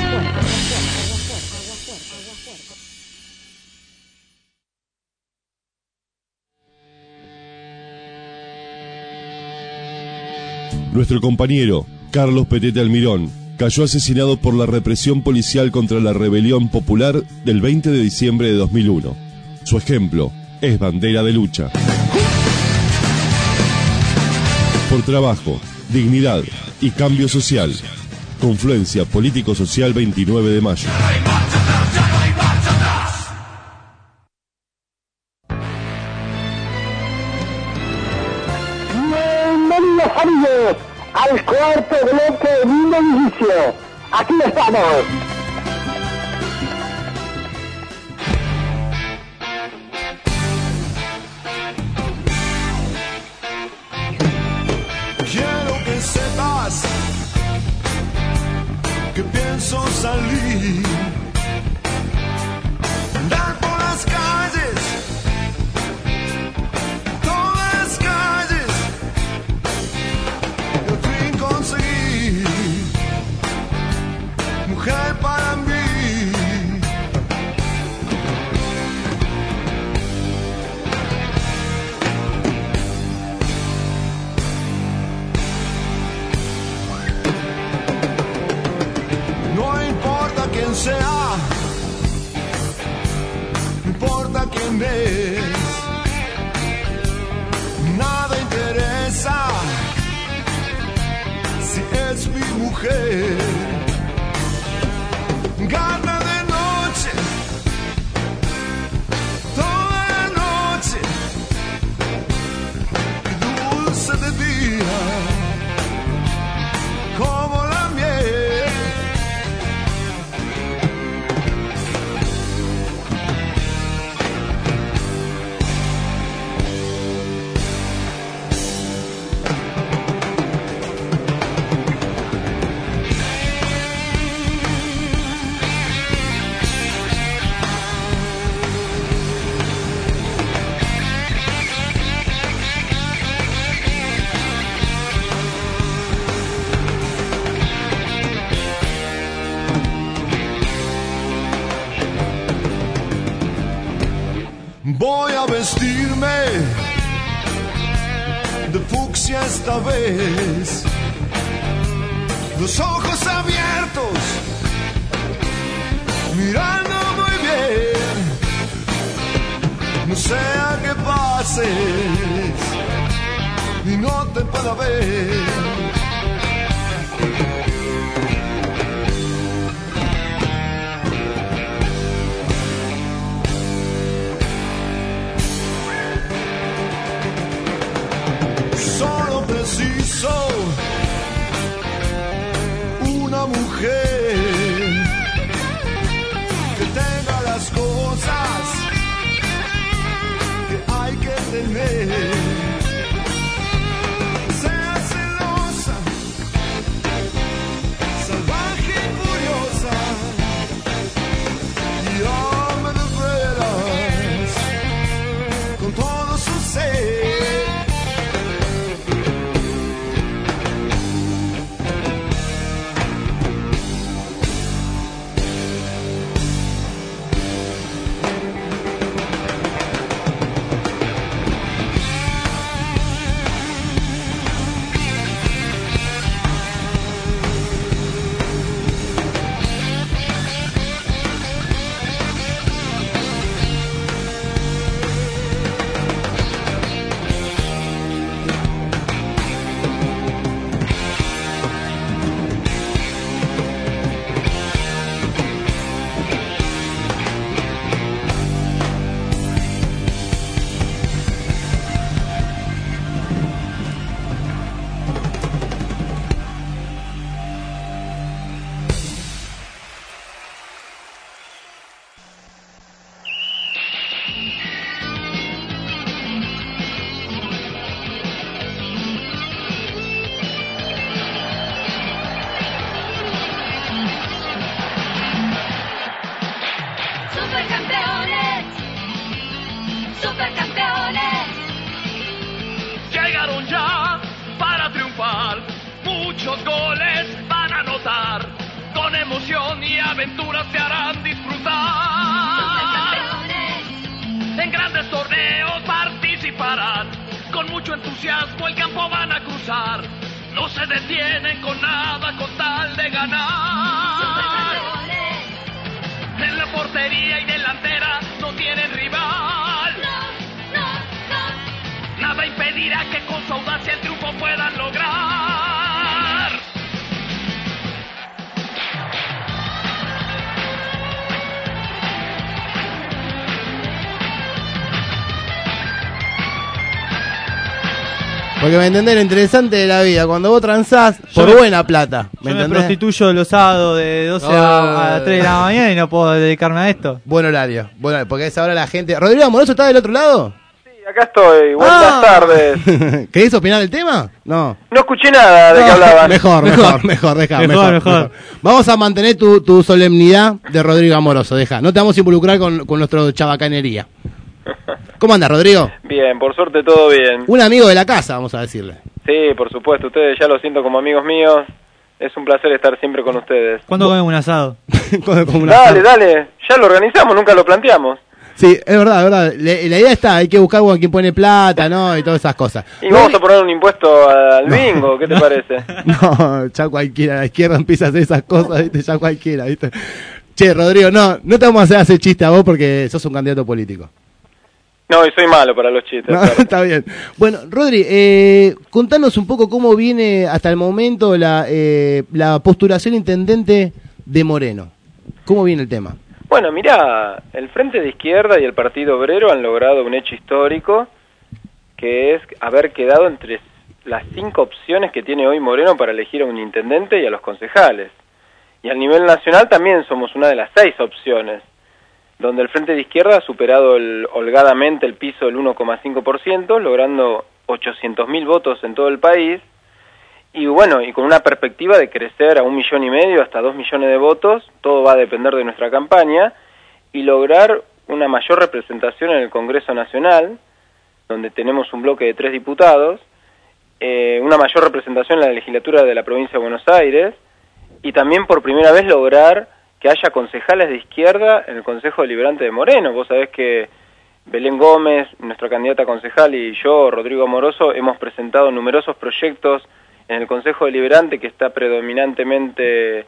Nuestro compañero, Carlos Petete Almirón, cayó asesinado por la represión policial contra la rebelión popular del veinte de diciembre de dos mil uno. Su ejemplo es bandera de lucha. Por trabajo, dignidad y cambio social. Confluencia Político-Social veintinueve de mayo. Bienvenidos amigos al cuarto bloque de Mundo Inicio. Aquí estamos. Quiero que sepas que pienso salir, andar por las calles, todas las calles, y al fin conseguir mujer para mí. No importa quién sea, no importa quién es, nada interesa si es mi mujer. Gana de noche, toda la noche, y dulce de día, como la miel. Voy a vestirme de fucsia esta vez, los ojos abiertos, mirando muy bien, no sea que pases y no te pueda ver. Solo preciso una mujer que tenga las cosas que hay que tener. Sea celosa, salvaje y furiosa, y ame de veras con todo su ser. entusiasmo el campo van a cruzar. No se detienen con nada con tal de ganar. En la portería y delantera no tienen rival. No, no, no. Nada impedirá que con su audacia el triunfo puedan lograr. Porque me entendés, lo interesante de la vida, cuando vos transás por me, buena plata. ¿Me yo entendés? me prostituyo los sábados de doce oh. a, a tres de la mañana y no puedo dedicarme a esto. Buen horario, buen horario, porque a esa hora la gente... ¿Rodrigo Amoroso está del otro lado? Sí, acá estoy. Buenas ah. tardes. ¿Querés opinar del tema? No. No escuché nada de no, qué hablaban. Mejor, mejor, mejor, deja, mejor, mejor, mejor. mejor. Vamos a mantener tu, tu solemnidad de Rodrigo Amoroso, deja. No te vamos a involucrar con, con nuestro chabacanería. ¿Cómo andas, Rodrigo? Bien, por suerte todo bien. Un amigo de la casa, vamos a decirle. Sí, por supuesto, ustedes ya lo siento como amigos míos. Es un placer estar siempre con ustedes. ¿Cuándo comemos un asado? un dale, asado? dale, ya lo organizamos, nunca lo planteamos. Sí, es verdad, es verdad. Le, la idea está, hay que buscar a quien pone plata, ¿no? Y todas esas cosas. Y vamos ¿No? a poner un impuesto al no. bingo, ¿qué te parece? No, ya cualquiera, la izquierda empieza a hacer esas cosas, ¿viste? Ya cualquiera, ¿viste? Che, Rodrigo, no, no te vamos a hacer hacer chiste a vos porque sos un candidato político. No, y soy malo para los chistes. No, claro. Está bien. Bueno, Rodri, eh, contanos un poco cómo viene hasta el momento la, eh, la postulación intendente de Moreno. ¿Cómo viene el tema? Bueno, mirá, el Frente de Izquierda y el Partido Obrero han logrado un hecho histórico, que es haber quedado entre las cinco opciones que tiene hoy Moreno para elegir a un intendente y a los concejales. Y a nivel nacional también somos una de las seis opciones, donde el Frente de Izquierda ha superado el, holgadamente el piso del uno coma cinco por ciento, logrando ochocientos mil votos en todo el país, y bueno, y con una perspectiva de crecer a un millón y medio hasta dos millones de votos, todo va a depender de nuestra campaña, y lograr una mayor representación en el Congreso Nacional, donde tenemos un bloque de tres diputados, eh, una mayor representación en la legislatura de la provincia de Buenos Aires, y también por primera vez lograr que haya concejales de izquierda en el Consejo Deliberante de Moreno. Vos sabés que Belén Gómez, nuestra candidata concejal, y yo, Rodrigo Amoroso, hemos presentado numerosos proyectos en el Consejo Deliberante que está predominantemente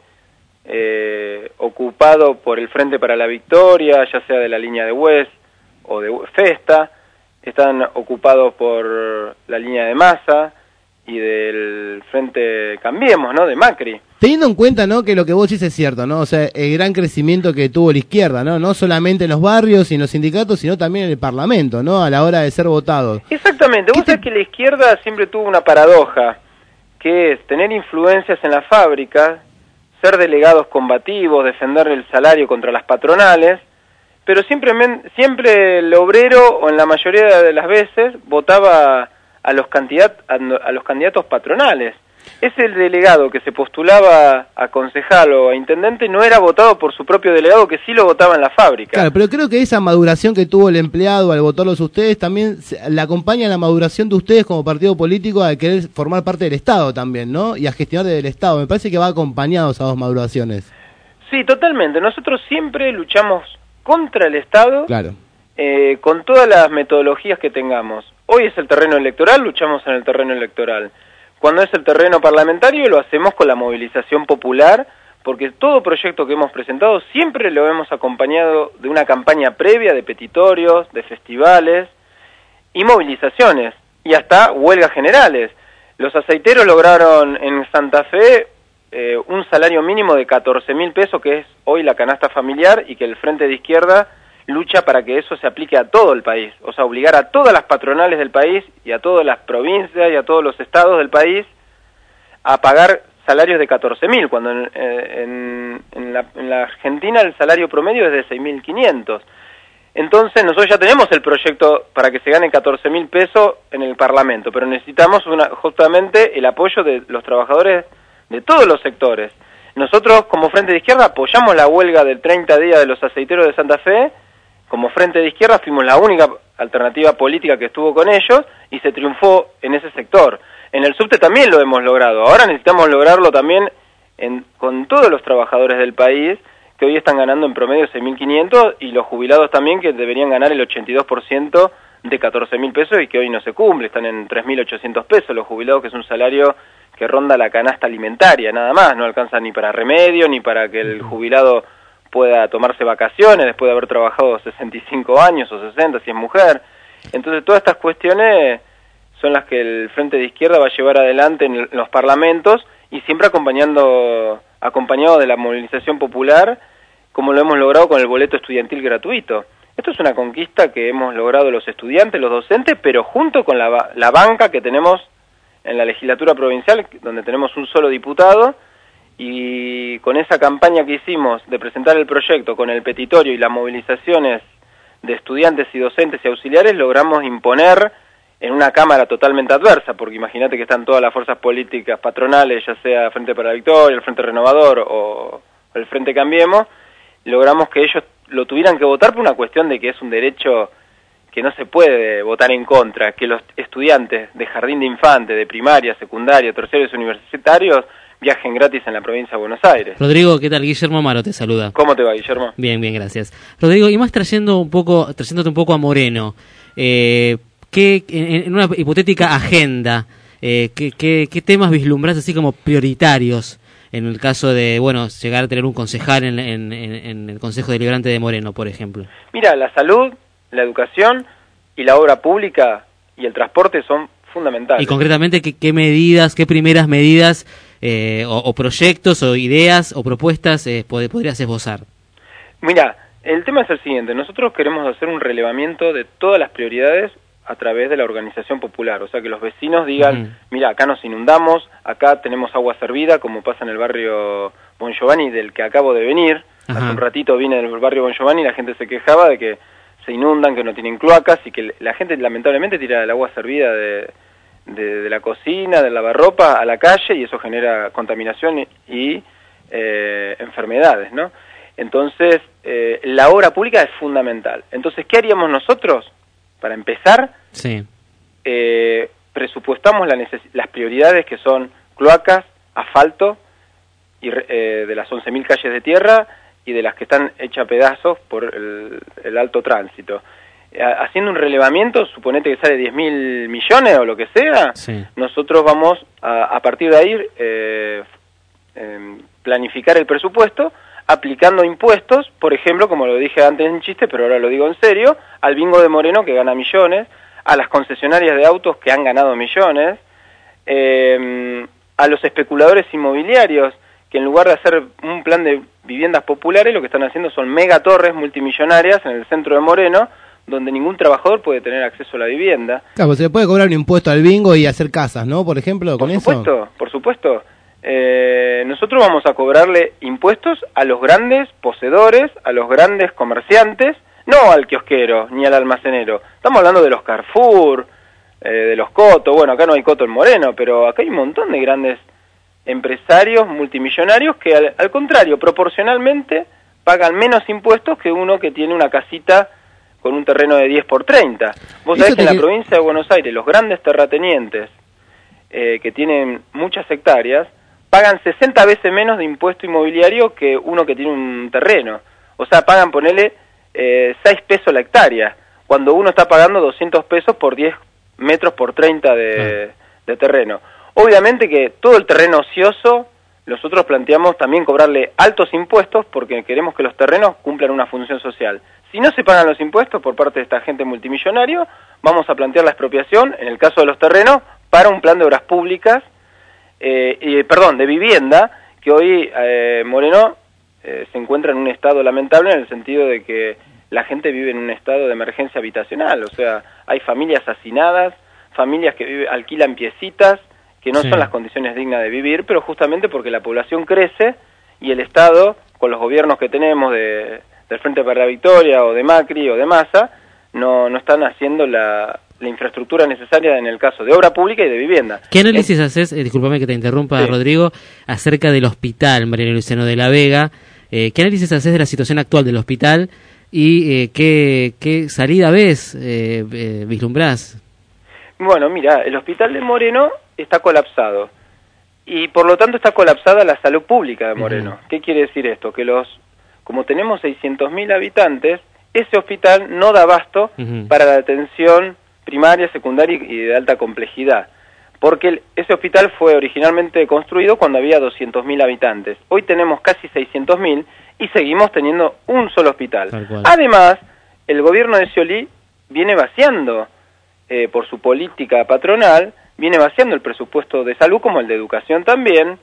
eh, ocupado por el Frente para la Victoria, ya sea de la línea de Hues o de Festa, están ocupados por la línea de Massa y del Frente Cambiemos, ¿no?, de Macri. Teniendo en cuenta, ¿no?, que lo que vos decís es cierto, ¿no? O sea, el gran crecimiento que tuvo la izquierda, ¿no? No solamente en los barrios y en los sindicatos, sino también en el Parlamento, ¿no? A la hora de ser votados. Exactamente. Vos sabés te... que la izquierda siempre tuvo una paradoja, que es tener influencias en las fábricas, ser delegados combativos, defender el salario contra las patronales, pero siempre, siempre el obrero, o en la mayoría de las veces, votaba a los candidatos, a los candidatos patronales. Ese delegado que se postulaba a concejal o a intendente no era votado por su propio delegado, que sí lo votaba en la fábrica. Claro, pero creo que esa maduración que tuvo el empleado al votarlos ustedes también le acompaña a la maduración de ustedes como partido político al querer formar parte del Estado también, ¿no? Y a gestionar desde el Estado. Me parece que va acompañado esas dos maduraciones. Sí, totalmente. Nosotros siempre luchamos contra el Estado, claro, eh, con todas las metodologías que tengamos. Hoy es el terreno electoral, luchamos en el terreno electoral. Cuando es el terreno parlamentario lo hacemos con la movilización popular, porque todo proyecto que hemos presentado siempre lo hemos acompañado de una campaña previa de petitorios, de festivales y movilizaciones, y hasta huelgas generales. Los aceiteros lograron en Santa Fe eh, un salario mínimo de catorce mil pesos, que es hoy la canasta familiar, y que el Frente de Izquierda lucha para que eso se aplique a todo el país, o sea, obligar a todas las patronales del país y a todas las provincias y a todos los estados del país a pagar salarios de catorce mil, cuando en, en, en, la, en la Argentina el salario promedio es de seis mil quinientos. Entonces nosotros ya tenemos el proyecto para que se gane catorce mil pesos en el Parlamento, pero necesitamos una, justamente el apoyo de los trabajadores de todos los sectores. Nosotros como Frente de Izquierda apoyamos la huelga del treinta días de los aceiteros de Santa Fe. Como Frente de Izquierda fuimos la única alternativa política que estuvo con ellos y se triunfó en ese sector. En el subte también lo hemos logrado. Ahora necesitamos lograrlo también en, con todos los trabajadores del país, que hoy están ganando en promedio seis mil quinientos, y los jubilados también, que deberían ganar el ochenta y dos por ciento de catorce mil pesos y que hoy no se cumple, están en tres mil ochocientos pesos los jubilados, que es un salario que ronda la canasta alimentaria, nada más, no alcanza ni para remedio, ni para que el jubilado pueda tomarse vacaciones después de haber trabajado sesenta y cinco años o sesenta si es mujer. Entonces todas estas cuestiones son las que el Frente de Izquierda va a llevar adelante en los parlamentos y siempre acompañando acompañado de la movilización popular, como lo hemos logrado con el boleto estudiantil gratuito. Esto es una conquista que hemos logrado los estudiantes, los docentes, pero junto con la, la banca que tenemos en la legislatura provincial, donde tenemos un solo diputado, y con esa campaña que hicimos de presentar el proyecto con el petitorio y las movilizaciones de estudiantes y docentes y auxiliares, logramos imponer en una Cámara totalmente adversa, porque imagínate que están todas las fuerzas políticas patronales, ya sea Frente para la Victoria, el Frente Renovador o el Frente Cambiemos, logramos que ellos lo tuvieran que votar por una cuestión de que es un derecho que no se puede votar en contra, que los estudiantes de jardín de infantes, de primaria, secundaria, terciarios universitarios viajen gratis en la provincia de Buenos Aires. Rodrigo, ¿qué tal? Guillermo Amaro te saluda. ¿Cómo te va, Guillermo? Bien, bien, gracias. Rodrigo, y más trayendo un poco, trayéndote un poco a Moreno, eh, ¿qué, en, en una hipotética agenda, eh, ¿qué, qué, qué temas vislumbrás así como prioritarios en el caso de, bueno, llegar a tener un concejal en, en, en el Consejo Deliberante de Moreno, por ejemplo? Mira, la salud, la educación y la obra pública y el transporte son fundamentales. Y concretamente, ¿qué, qué medidas, qué primeras medidas eh, o, o proyectos o ideas o propuestas eh, pod- podrías esbozar? Mira, el tema es el siguiente. Nosotros queremos hacer un relevamiento de todas las prioridades a través de la organización popular, o sea, que los vecinos digan, uh-huh. mira, acá nos inundamos, acá tenemos agua servida, como pasa en el barrio Bon Giovanni, del que acabo de venir. Uh-huh. Hace un ratito vine del barrio Bon Giovanni y la gente se quejaba de que se inundan, que no tienen cloacas y que la gente lamentablemente tira el agua servida de, de, de la cocina, del lavarropa a la calle, y eso genera contaminación y, y eh, enfermedades, ¿no? Entonces, eh, la obra pública es fundamental. Entonces, ¿qué haríamos nosotros? Para empezar, sí. eh, presupuestamos la neces- las prioridades que son cloacas, asfalto, y, eh, de las once mil calles de tierra y de las que están hechas pedazos por el, el alto tránsito. Eh, haciendo un relevamiento, suponete que sale diez mil millones o lo que sea, sí. nosotros vamos a, a partir de ahí eh, eh, planificar el presupuesto, aplicando impuestos, por ejemplo, como lo dije antes en chiste, pero ahora lo digo en serio, al bingo de Moreno, que gana millones, a las concesionarias de autos, que han ganado millones, eh, a los especuladores inmobiliarios, que en lugar de hacer un plan de viviendas populares, lo que están haciendo son megatorres multimillonarias en el centro de Moreno, donde ningún trabajador puede tener acceso a la vivienda. Claro, se le puede cobrar un impuesto al bingo y hacer casas, ¿no? Por ejemplo, con eso. Por supuesto, por supuesto. Eh, nosotros vamos a cobrarle impuestos a los grandes poseedores, a los grandes comerciantes, no al kiosquero ni al almacenero. Estamos hablando de los Carrefour, eh, de los Coto. Bueno, acá no hay Coto en Moreno, pero acá hay un montón de grandes empresarios multimillonarios que al, al contrario, proporcionalmente pagan menos impuestos que uno que tiene una casita con un terreno de diez por treinta. Vos sabés que en la provincia de Buenos Aires los grandes terratenientes eh, que tienen muchas hectáreas pagan sesenta veces menos de impuesto inmobiliario que uno que tiene un terreno. O sea, pagan, ponele, eh, seis pesos la hectárea, cuando uno está pagando doscientos pesos por diez metros por treinta de, de terreno. Obviamente que todo el terreno ocioso, nosotros planteamos también cobrarle altos impuestos porque queremos que los terrenos cumplan una función social. Si no se pagan los impuestos por parte de esta gente multimillonario, vamos a plantear la expropiación, en el caso de los terrenos, para un plan de obras públicas, eh, y, perdón, de vivienda, que hoy eh, Moreno eh, se encuentra en un estado lamentable en el sentido de que la gente vive en un estado de emergencia habitacional, o sea, hay familias hacinadas, familias que vive, alquilan piecitas, que no sí. son las condiciones dignas de vivir, pero justamente porque la población crece y el Estado, con los gobiernos que tenemos de, del Frente para la Victoria o de Macri o de Massa, no, no están haciendo la, la infraestructura necesaria en el caso de obra pública y de vivienda. ¿Qué análisis es, haces, eh, discúlpame que te interrumpa, sí. Rodrigo, acerca del hospital Mariano Luciano de la Vega? Eh, ¿Qué análisis haces de la situación actual del hospital y eh, qué, qué salida ves, eh, eh, vislumbrás? Bueno, mira, el hospital de Moreno está colapsado y por lo tanto está colapsada la salud pública de Moreno. Uh-huh. ¿Qué quiere decir esto? Que los, como tenemos seiscientos mil habitantes ese hospital no da abasto Uh-huh. para la atención primaria, secundaria y de alta complejidad, porque el- ese hospital fue originalmente construido cuando había doscientos mil habitantes. Hoy tenemos casi seiscientos mil y seguimos teniendo un solo hospital. Tal cual. Además, el gobierno de Scioli viene vaciando, eh, por su política patronal, viene vaciando el presupuesto de salud como el de educación también,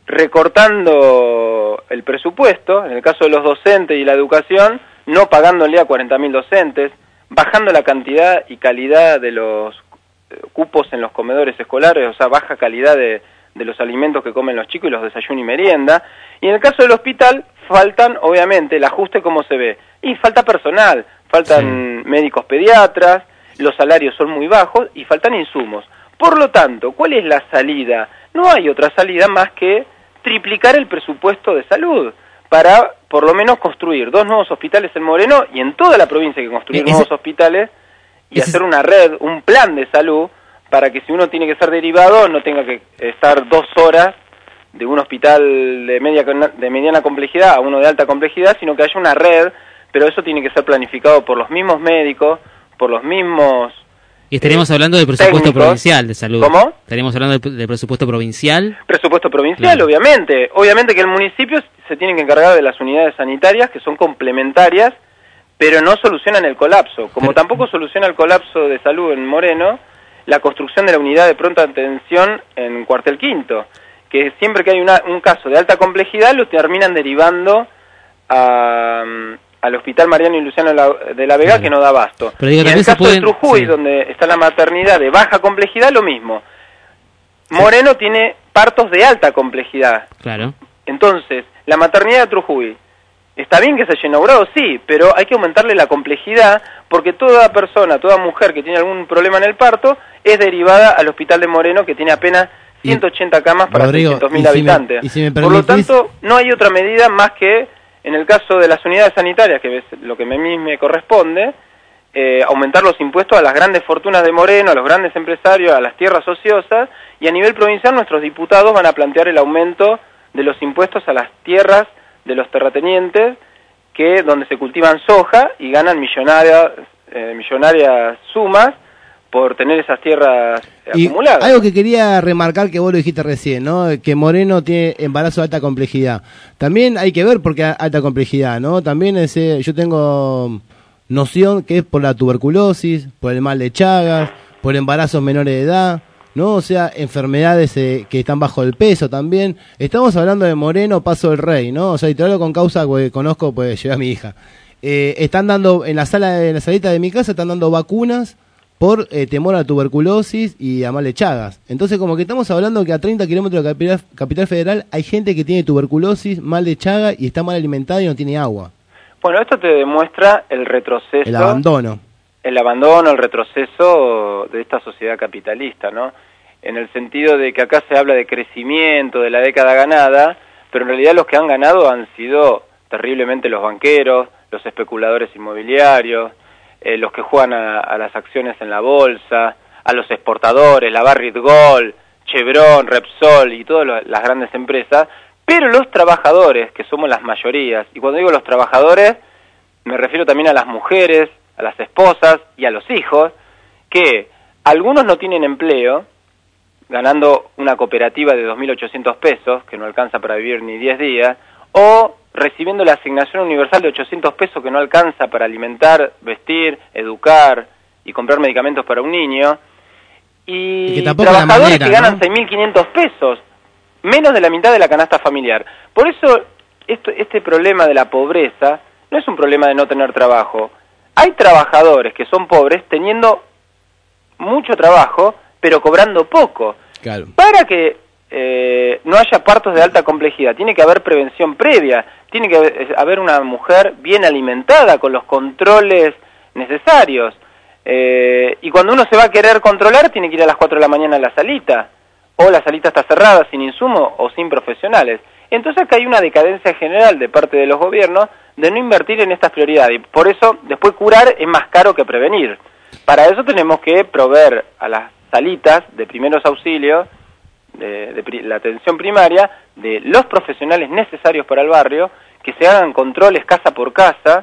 recortando el presupuesto, en el caso de los docentes y la educación, no pagándole a cuarenta mil docentes, bajando la cantidad y calidad de los eh, cupos en los comedores escolares, o sea, baja calidad de, de los alimentos que comen los chicos y los desayunos y merienda. Y en el caso del hospital, faltan, obviamente, el ajuste como se ve. Y falta personal, faltan médicos pediatras, los salarios son muy bajos y faltan insumos. Por lo tanto, ¿cuál es la salida? No hay otra salida más que triplicar el presupuesto de salud para, por lo menos, construir dos nuevos hospitales en Moreno y en toda la provincia hay que construir Ese- nuevos hospitales y ese- hacer una red, un plan de salud para que si uno tiene que ser derivado no tenga que estar dos horas de un hospital de, media, de mediana complejidad a uno de alta complejidad, sino que haya una red, pero eso tiene que ser planificado por los mismos médicos, por los mismos... Y estaríamos hablando del presupuesto técnicos. provincial de salud. ¿Cómo? Estaríamos hablando del, del presupuesto provincial. Presupuesto provincial, Claro. obviamente. Obviamente que el municipio se tiene que encargar de las unidades sanitarias, que son complementarias, pero no solucionan el colapso. Como Pero- tampoco soluciona el colapso de salud en Moreno, la construcción de la unidad de pronta atención en Cuartel Quinto, que siempre que hay una, un caso de alta complejidad lo terminan derivando a, al Hospital Mariano y Luciano de la, de la Vega, Claro. que no da abasto. Pero digo, y en también el se caso pueden- de Trujuy, sí. donde está la maternidad de baja complejidad, lo mismo. Moreno tiene partos de alta complejidad. Claro. Entonces, la maternidad de Trujuy, está bien que se haya inaugurado, sí, pero hay que aumentarle la complejidad porque toda persona, toda mujer que tiene algún problema en el parto es derivada al Hospital de Moreno, que tiene apenas ciento ochenta camas para Rodrigo, seiscientos mil y si me- habitantes. y si me Por lo permitís- tanto, no hay otra medida más que, en el caso de las unidades sanitarias, que es lo que a mí me corresponde, eh, aumentar los impuestos a las grandes fortunas de Moreno, a los grandes empresarios, a las tierras ociosas, y a nivel provincial nuestros diputados van a plantear el aumento de los impuestos a las tierras de los terratenientes, que donde se cultivan soja y ganan millonarias, eh, millonarias sumas por tener esas tierras Y acumuladas. algo que quería remarcar que vos lo dijiste recién, ¿no? Que Moreno tiene embarazo de alta complejidad. También hay que ver por qué alta complejidad, ¿no? También ese, yo tengo noción que es por la tuberculosis, por el mal de Chagas, por embarazos menores de edad, ¿no? O sea, enfermedades eh, que están bajo el peso también. Estamos hablando de Moreno, Paso del Rey, ¿no? O sea, y te hablo con causa porque conozco, pues llevé a mi hija. Eh, están dando, en la sala, en la salita de mi casa, están dando vacunas por eh, temor a la tuberculosis y a mal de Chagas. Entonces, como que estamos hablando que a treinta kilómetros de la capital, capital federal hay gente que tiene tuberculosis, mal de Chagas y está mal alimentada y no tiene agua. Bueno, esto te demuestra el retroceso, El abandono. el abandono, el retroceso de esta sociedad capitalista, ¿no? En el sentido de que acá se habla de crecimiento, de la década ganada, pero en realidad los que han ganado han sido terriblemente los banqueros, los especuladores inmobiliarios, eh, los que juegan a, a las acciones en la bolsa, a los exportadores, la Barrick Gold, Chevron, Repsol y todas lo- las grandes empresas, pero los trabajadores, que somos las mayorías, y cuando digo los trabajadores, me refiero también a las mujeres, a las esposas y a los hijos, que algunos no tienen empleo, ganando una cooperativa de dos mil ochocientos pesos, que no alcanza para vivir ni diez días, o recibiendo la asignación universal de ochocientos pesos que no alcanza para alimentar, vestir, educar y comprar medicamentos para un niño, y, Y que tampoco la trabajadores manera, que ganan ¿no? seis mil quinientos pesos, menos de la mitad de la canasta familiar. Por eso esto, este problema de la pobreza no es un problema de no tener trabajo. Hay trabajadores que son pobres teniendo mucho trabajo, pero cobrando poco. Claro. Para que eh, no haya partos de alta complejidad, tiene que haber prevención previa, tiene que haber- haber una mujer bien alimentada con los controles necesarios. Eh, y cuando uno se va a querer controlar, tiene que ir a las cuatro de la mañana a la salita, o la salita está cerrada, sin insumo o sin profesionales. Entonces acá hay una decadencia general de parte de los gobiernos de no invertir en estas prioridades. Y por eso, después curar es más caro que prevenir. Para eso tenemos que proveer a las salitas de primeros auxilios, de, de pri- la atención primaria, de los profesionales necesarios para el barrio, que se hagan controles casa por casa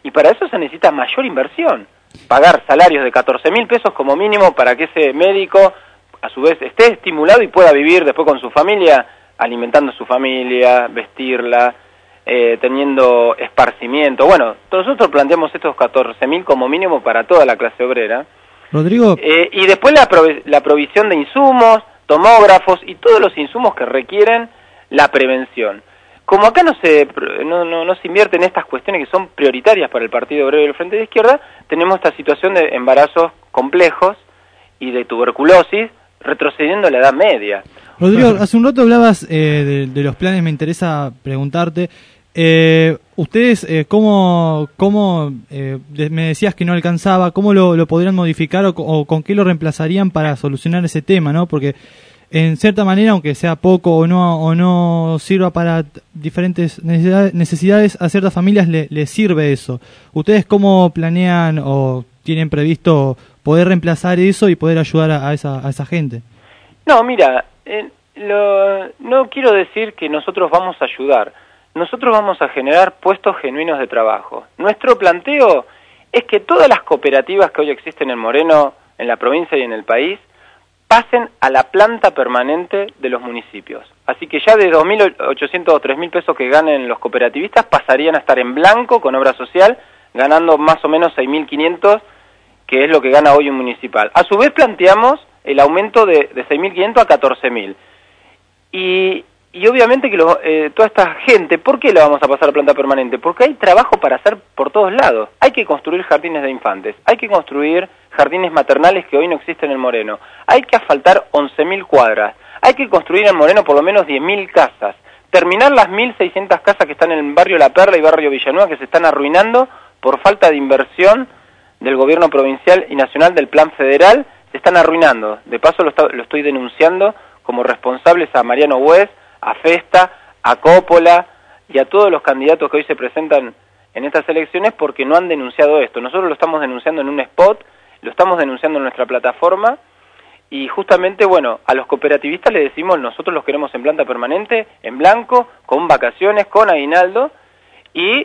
y para eso se necesita mayor inversión. Pagar salarios de catorce mil pesos como mínimo para que ese médico a su vez esté estimulado y pueda vivir después con su familia, alimentando a su familia, vestirla, eh, teniendo esparcimiento. Bueno, nosotros planteamos estos catorce mil como mínimo para toda la clase obrera. Rodrigo. Eh, y después la, prov- la provisión de insumos, tomógrafos y todos los insumos que requieren la prevención. Como acá no se no, no, no se invierte en estas cuestiones que son prioritarias para el Partido Obrero y el Frente de Izquierda, tenemos esta situación de embarazos complejos y de tuberculosis retrocediendo a la Edad Media. Rodrigo, hace un rato hablabas eh, de, de los planes, me interesa preguntarte, eh, ustedes, eh, ¿cómo, cómo eh, me decías que no alcanzaba, cómo lo, lo podrían modificar o, o con qué lo reemplazarían para solucionar ese tema, ¿no? Porque en cierta manera, aunque sea poco o no o no sirva para diferentes necesidades, necesidades a ciertas familias le, les sirve eso. ¿Ustedes cómo planean o tienen previsto poder reemplazar eso y poder ayudar a, a, esa, a esa gente? No, mira, eh, lo, no quiero decir que nosotros vamos a ayudar. Nosotros vamos a generar puestos genuinos de trabajo. Nuestro planteo es que todas las cooperativas que hoy existen en Moreno, en la provincia y en el país, pasen a la planta permanente de los municipios. Así que ya de dos mil ochocientos o tres mil pesos que ganen los cooperativistas pasarían a estar en blanco con obra social, ganando más o menos seis mil quinientos, que es lo que gana hoy un municipal. A su vez planteamos el aumento de, de seis mil quinientos a catorce mil. Y, y obviamente que lo, eh, toda esta gente, ¿por qué la vamos a pasar a planta permanente? Porque hay trabajo para hacer por todos lados. Hay que construir jardines de infantes, hay que construir jardines maternales que hoy no existen en Moreno, hay que asfaltar once mil cuadras, hay que construir en Moreno por lo menos diez mil casas, terminar las mil seiscientas casas que están en el barrio La Perla y barrio Villanueva que se están arruinando por falta de inversión del gobierno provincial y nacional del plan federal, se están arruinando. De paso lo, está, lo estoy denunciando como responsables a Mariano Bues, a Festa, a Coppola y a todos los candidatos que hoy se presentan en estas elecciones porque no han denunciado esto. Nosotros lo estamos denunciando en un spot, lo estamos denunciando en nuestra plataforma y justamente, bueno, a los cooperativistas les decimos nosotros los queremos en planta permanente, en blanco, con vacaciones, con aguinaldo y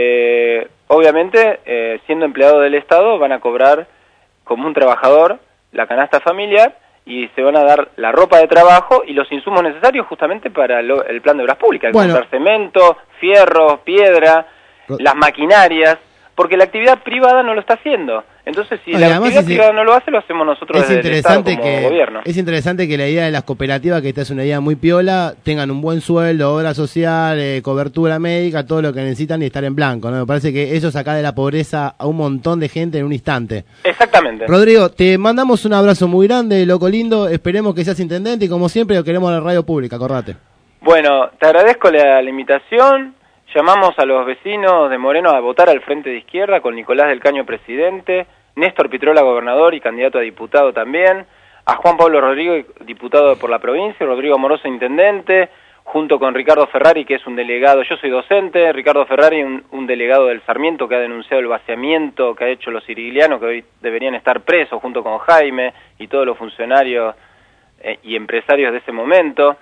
eh, obviamente eh, siendo empleado del Estado van a cobrar como un trabajador la canasta familiar y se van a dar la ropa de trabajo y los insumos necesarios justamente para lo, el plan de obras públicas, bueno. Comprar cemento, fierro, piedra, las maquinarias, porque la actividad privada no lo está haciendo. Entonces, si Oye, la actividad privada es, no lo hace, lo hacemos nosotros desde el Estado como que, gobierno. Es interesante que la idea de las cooperativas, que esta es una idea muy piola, tengan un buen sueldo, obra social, eh, cobertura médica, todo lo que necesitan y estar en blanco, ¿no? Me parece que eso saca de la pobreza a un montón de gente en un instante. Exactamente. Rodrigo, te mandamos un abrazo muy grande, loco lindo, esperemos que seas intendente y como siempre lo queremos en la radio pública, acordate. Bueno, te agradezco la, la invitación. Llamamos a los vecinos de Moreno a votar al Frente de Izquierda con Nicolás del Caño presidente, Néstor Pitrola gobernador y candidato a diputado también, a Juan Pablo Rodríguez diputado por la provincia, Rodrigo Amoroso intendente, junto con Ricardo Ferrari que es un delegado, yo soy docente, Ricardo Ferrari un, un delegado del Sarmiento que ha denunciado el vaciamiento que ha hecho los siriglianos que hoy deberían estar presos junto con Jaime y todos los funcionarios eh, y empresarios de ese momento.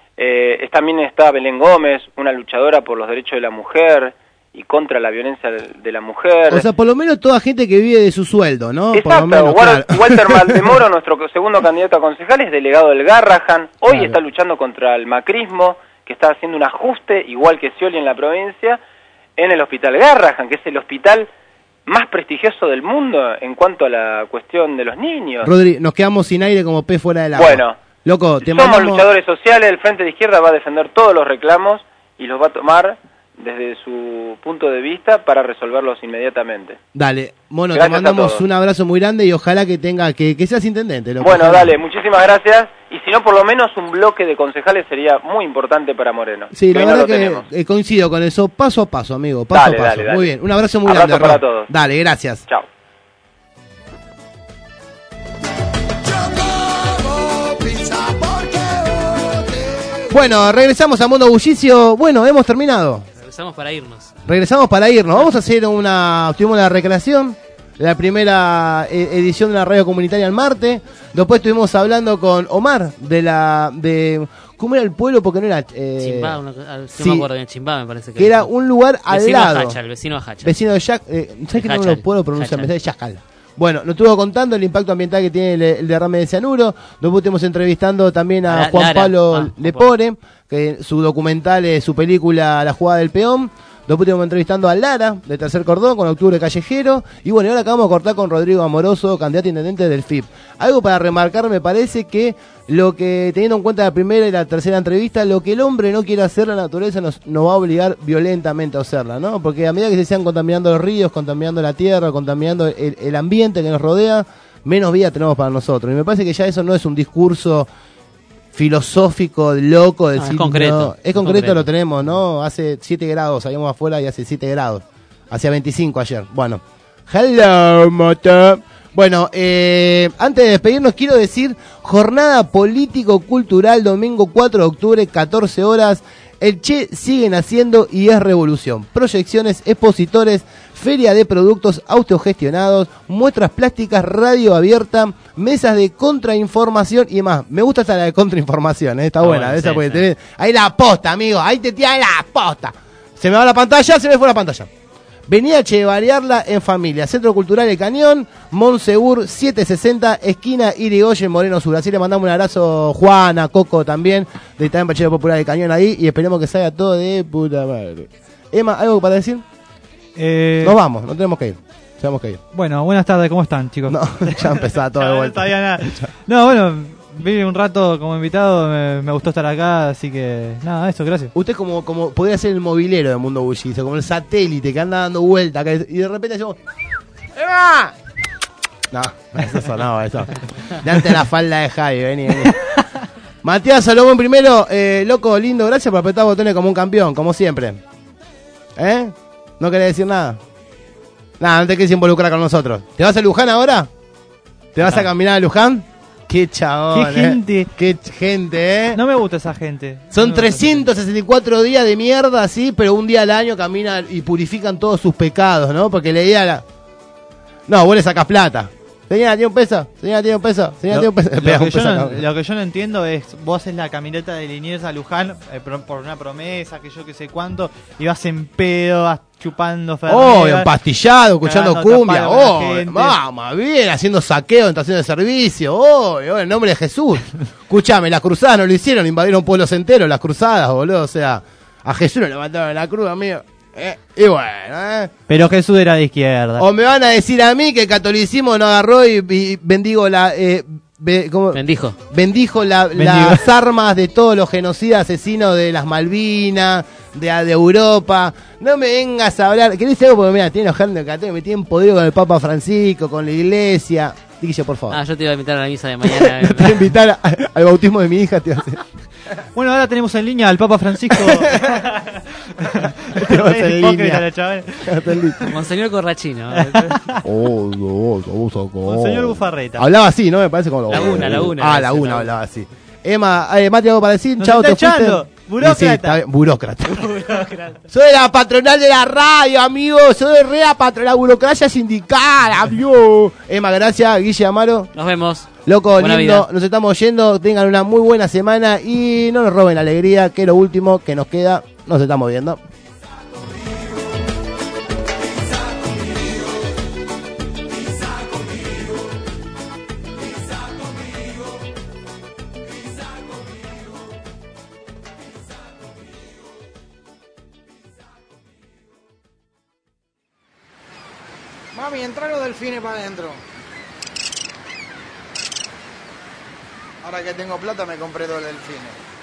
Eh, también está Belén Gómez, una luchadora por los derechos de la mujer y contra la violencia de, de la mujer. O sea, por lo menos toda gente que vive de su sueldo, ¿no? Exacto, por lo menos, Walter, claro. Walter Maldemoro, nuestro segundo candidato a concejal, es delegado del Garrahan, hoy Claro. está luchando contra el macrismo, que está haciendo un ajuste, igual que Scioli en la provincia, en el hospital Garrahan, que es el hospital más prestigioso del mundo en cuanto a la cuestión de los niños. Rodri, nos quedamos sin aire como pez fuera del agua. Bueno, Loco, te somos mandamos... luchadores sociales, el Frente de Izquierda va a defender todos los reclamos y los va a tomar desde su punto de vista para resolverlos inmediatamente. Dale, bueno, Gracias te mandamos a todos. un abrazo muy grande y ojalá que tenga que, que seas intendente. Loco. Bueno, dale, muchísimas gracias. Y si no, por lo menos un bloque de concejales sería muy importante para Moreno. Sí, que la no verdad lo que tenemos. eh, coincido con eso, paso a paso, amigo, paso Dale, a paso. dale, dale. Muy bien, un abrazo muy Abrazo grande. para Ro. todos. Dale, gracias. Chao. Bueno, regresamos a Mundo Bullicio. Bueno, hemos terminado. Regresamos para irnos. Regresamos para irnos. Vamos a hacer una... Tuvimos la recreación. la primera eh, edición de la radio comunitaria en Marte. Después estuvimos hablando con Omar de la... de ¿cómo era el pueblo? Porque no era... Eh, Chimbá, una, no sí, me acuerdo bien, Chimbá me parece que, que era un lugar al vecino lado. A Hacha, el vecino a Hacha. Vecino de Jack... Eh, ¿Sabes qué no lo puedo pronunciar? Hachal. Me sale Yascal. Bueno, nos estuvo contando el impacto ambiental que tiene el, el derrame de cianuro. Después estuvimos entrevistando también a La- Juan Lara. Pablo Ah, Lepore, que su documental es su película La jugada del peón. Después estuvimos entrevistando a Lara, de Tercer Cordón, con Octubre Callejero. Y bueno, y ahora acabamos de cortar con Rodrigo Amoroso, candidato a intendente del F I P. Algo para remarcar, me parece que lo que, teniendo en cuenta la primera y la tercera entrevista, lo que el hombre no quiere hacer, la naturaleza nos, nos va a obligar violentamente a hacerla, ¿no? Porque a medida que se sigan contaminando los ríos, contaminando la tierra, contaminando el, el ambiente que nos rodea, menos vida tenemos para nosotros. Y me parece que ya eso no es un discurso filosófico, loco, de No, es decir, concreto, no, es es concreto, concreto. lo tenemos, ¿no? Hace siete grados, salimos afuera y hace siete grados. Hacía veinticinco ayer. Bueno. Hello, moto. Bueno, eh, antes de despedirnos quiero decir, jornada político-cultural, domingo cuatro de octubre, catorce horas. El Che sigue naciendo y es revolución. Proyecciones, expositores, feria de productos autogestionados, muestras plásticas, radio abierta, mesas de contrainformación y más. Me gusta esta la de contrainformación, ¿eh? Está Ah, buena. bueno, esa sí, porque sí. te ve- ahí la posta, amigo. Ahí te tiran la posta. Se me va la pantalla, se me fue la pantalla. Venía a Chevariarla en familia. Centro Cultural El Cañón, Monsegur setecientos sesenta, esquina Irigoyen, Moreno Sur. Así le mandamos un abrazo Juana, Coco también, de también Bachillerato Popular El Cañón ahí. Y esperemos que salga todo de puta madre. Emma, ¿algo para decir? Eh, Nos vamos, no tenemos que ir. Tenemos que ir. Bueno, buenas tardes, ¿cómo están, chicos? No, ya empezaba todo de Ya no vuelta. sabía nada. No, bueno, vine un rato como invitado, me, me gustó estar acá, así que nada, eso, gracias. Usted como, como podría ser el movilero del mundo bullizo, como el satélite que anda dando vueltas y de repente hacemos... ¡Emma! No, eso sonaba eso. Dante la falda de Javi, vení, vení. Matías Salomón primero, eh, loco, lindo, gracias por apretar botones como un campeón, como siempre. ¿Eh? ¿No querés decir nada? Nada, no te quieres involucrar con nosotros. ¿Te vas a Luján ahora? ¿Te vas a caminar a Luján? Qué chabón, Qué gente. eh. Qué ch- gente, eh. No me gusta esa gente. Son No me gusta trescientos sesenta y cuatro días de mierda, sí, pero un día al año caminan y purifican todos sus pecados, ¿no? Porque leía la... No, vos le sacás plata. Señora, ¿tiene un peso? Señora, ¿tiene un peso? Señora, Lo, ¿tiene un peso? lo Pega un que yo peso no, acá. lo que yo no entiendo es, vos haces la caminata de Liniers a Luján eh, por, por una promesa, que yo que sé cuánto, y vas en pedo, vas chupando Oh, Fernet, empastillado, escuchando cagándote a cumbia. palo con la Oh, gente. mamá, bien, haciendo saqueo en estación de servicio. Oh, oh, en nombre de Jesús. Escuchame, las cruzadas no lo hicieron, invadieron pueblos enteros, las cruzadas, boludo. O sea, a Jesús no le mataron la cruz, amigo. Eh, y bueno, eh. Pero Jesús era de izquierda. O me van a decir a mí que el catolicismo no agarró y, y bendigo la... Eh, be- ¿cómo? Bendijo. Bendijo la- Bendigo. las armas de todos los genocidas asesinos de las Malvinas, de, de Europa. No me vengas a hablar. ¿Querés algo? Porque mira, tienen los gérmenes que me tienen podrido con el Papa Francisco, con la iglesia. Guille, por favor. Ah, yo te iba a invitar a la misa de mañana. Te voy a invitar a- al bautismo de mi hija. Te voy a hacer. Bueno, ahora tenemos en línea al Papa Francisco. Te vas en Hipócrita, línea. la chaval. Monseñor Corrachino. Oh, no, vamos a Monseñor Bufarreta. Hablaba así, ¿no? Me parece como... Laguna, Laguna, Ah, ese, Laguna Laguna. hablaba así. Emma, eh, Mati, ¿algo para decir? Nos Chao, está te fuiste. echando. Y Burócrata. sí, está bien, burócrata. Burócrata. Soy la patronal de la radio, amigo. Soy re la patronal, la burocracia sindical, amigo. Emma, gracias. Guille Amaro. Nos vemos. Loco, Buena lindo. vida. Nos estamos yendo. Tengan una muy buena semana y no nos roben la alegría, que es lo último que nos queda. Nos estamos viendo. Mami, entra los delfines para adentro. Ahora que tengo plata me compré dos delfines.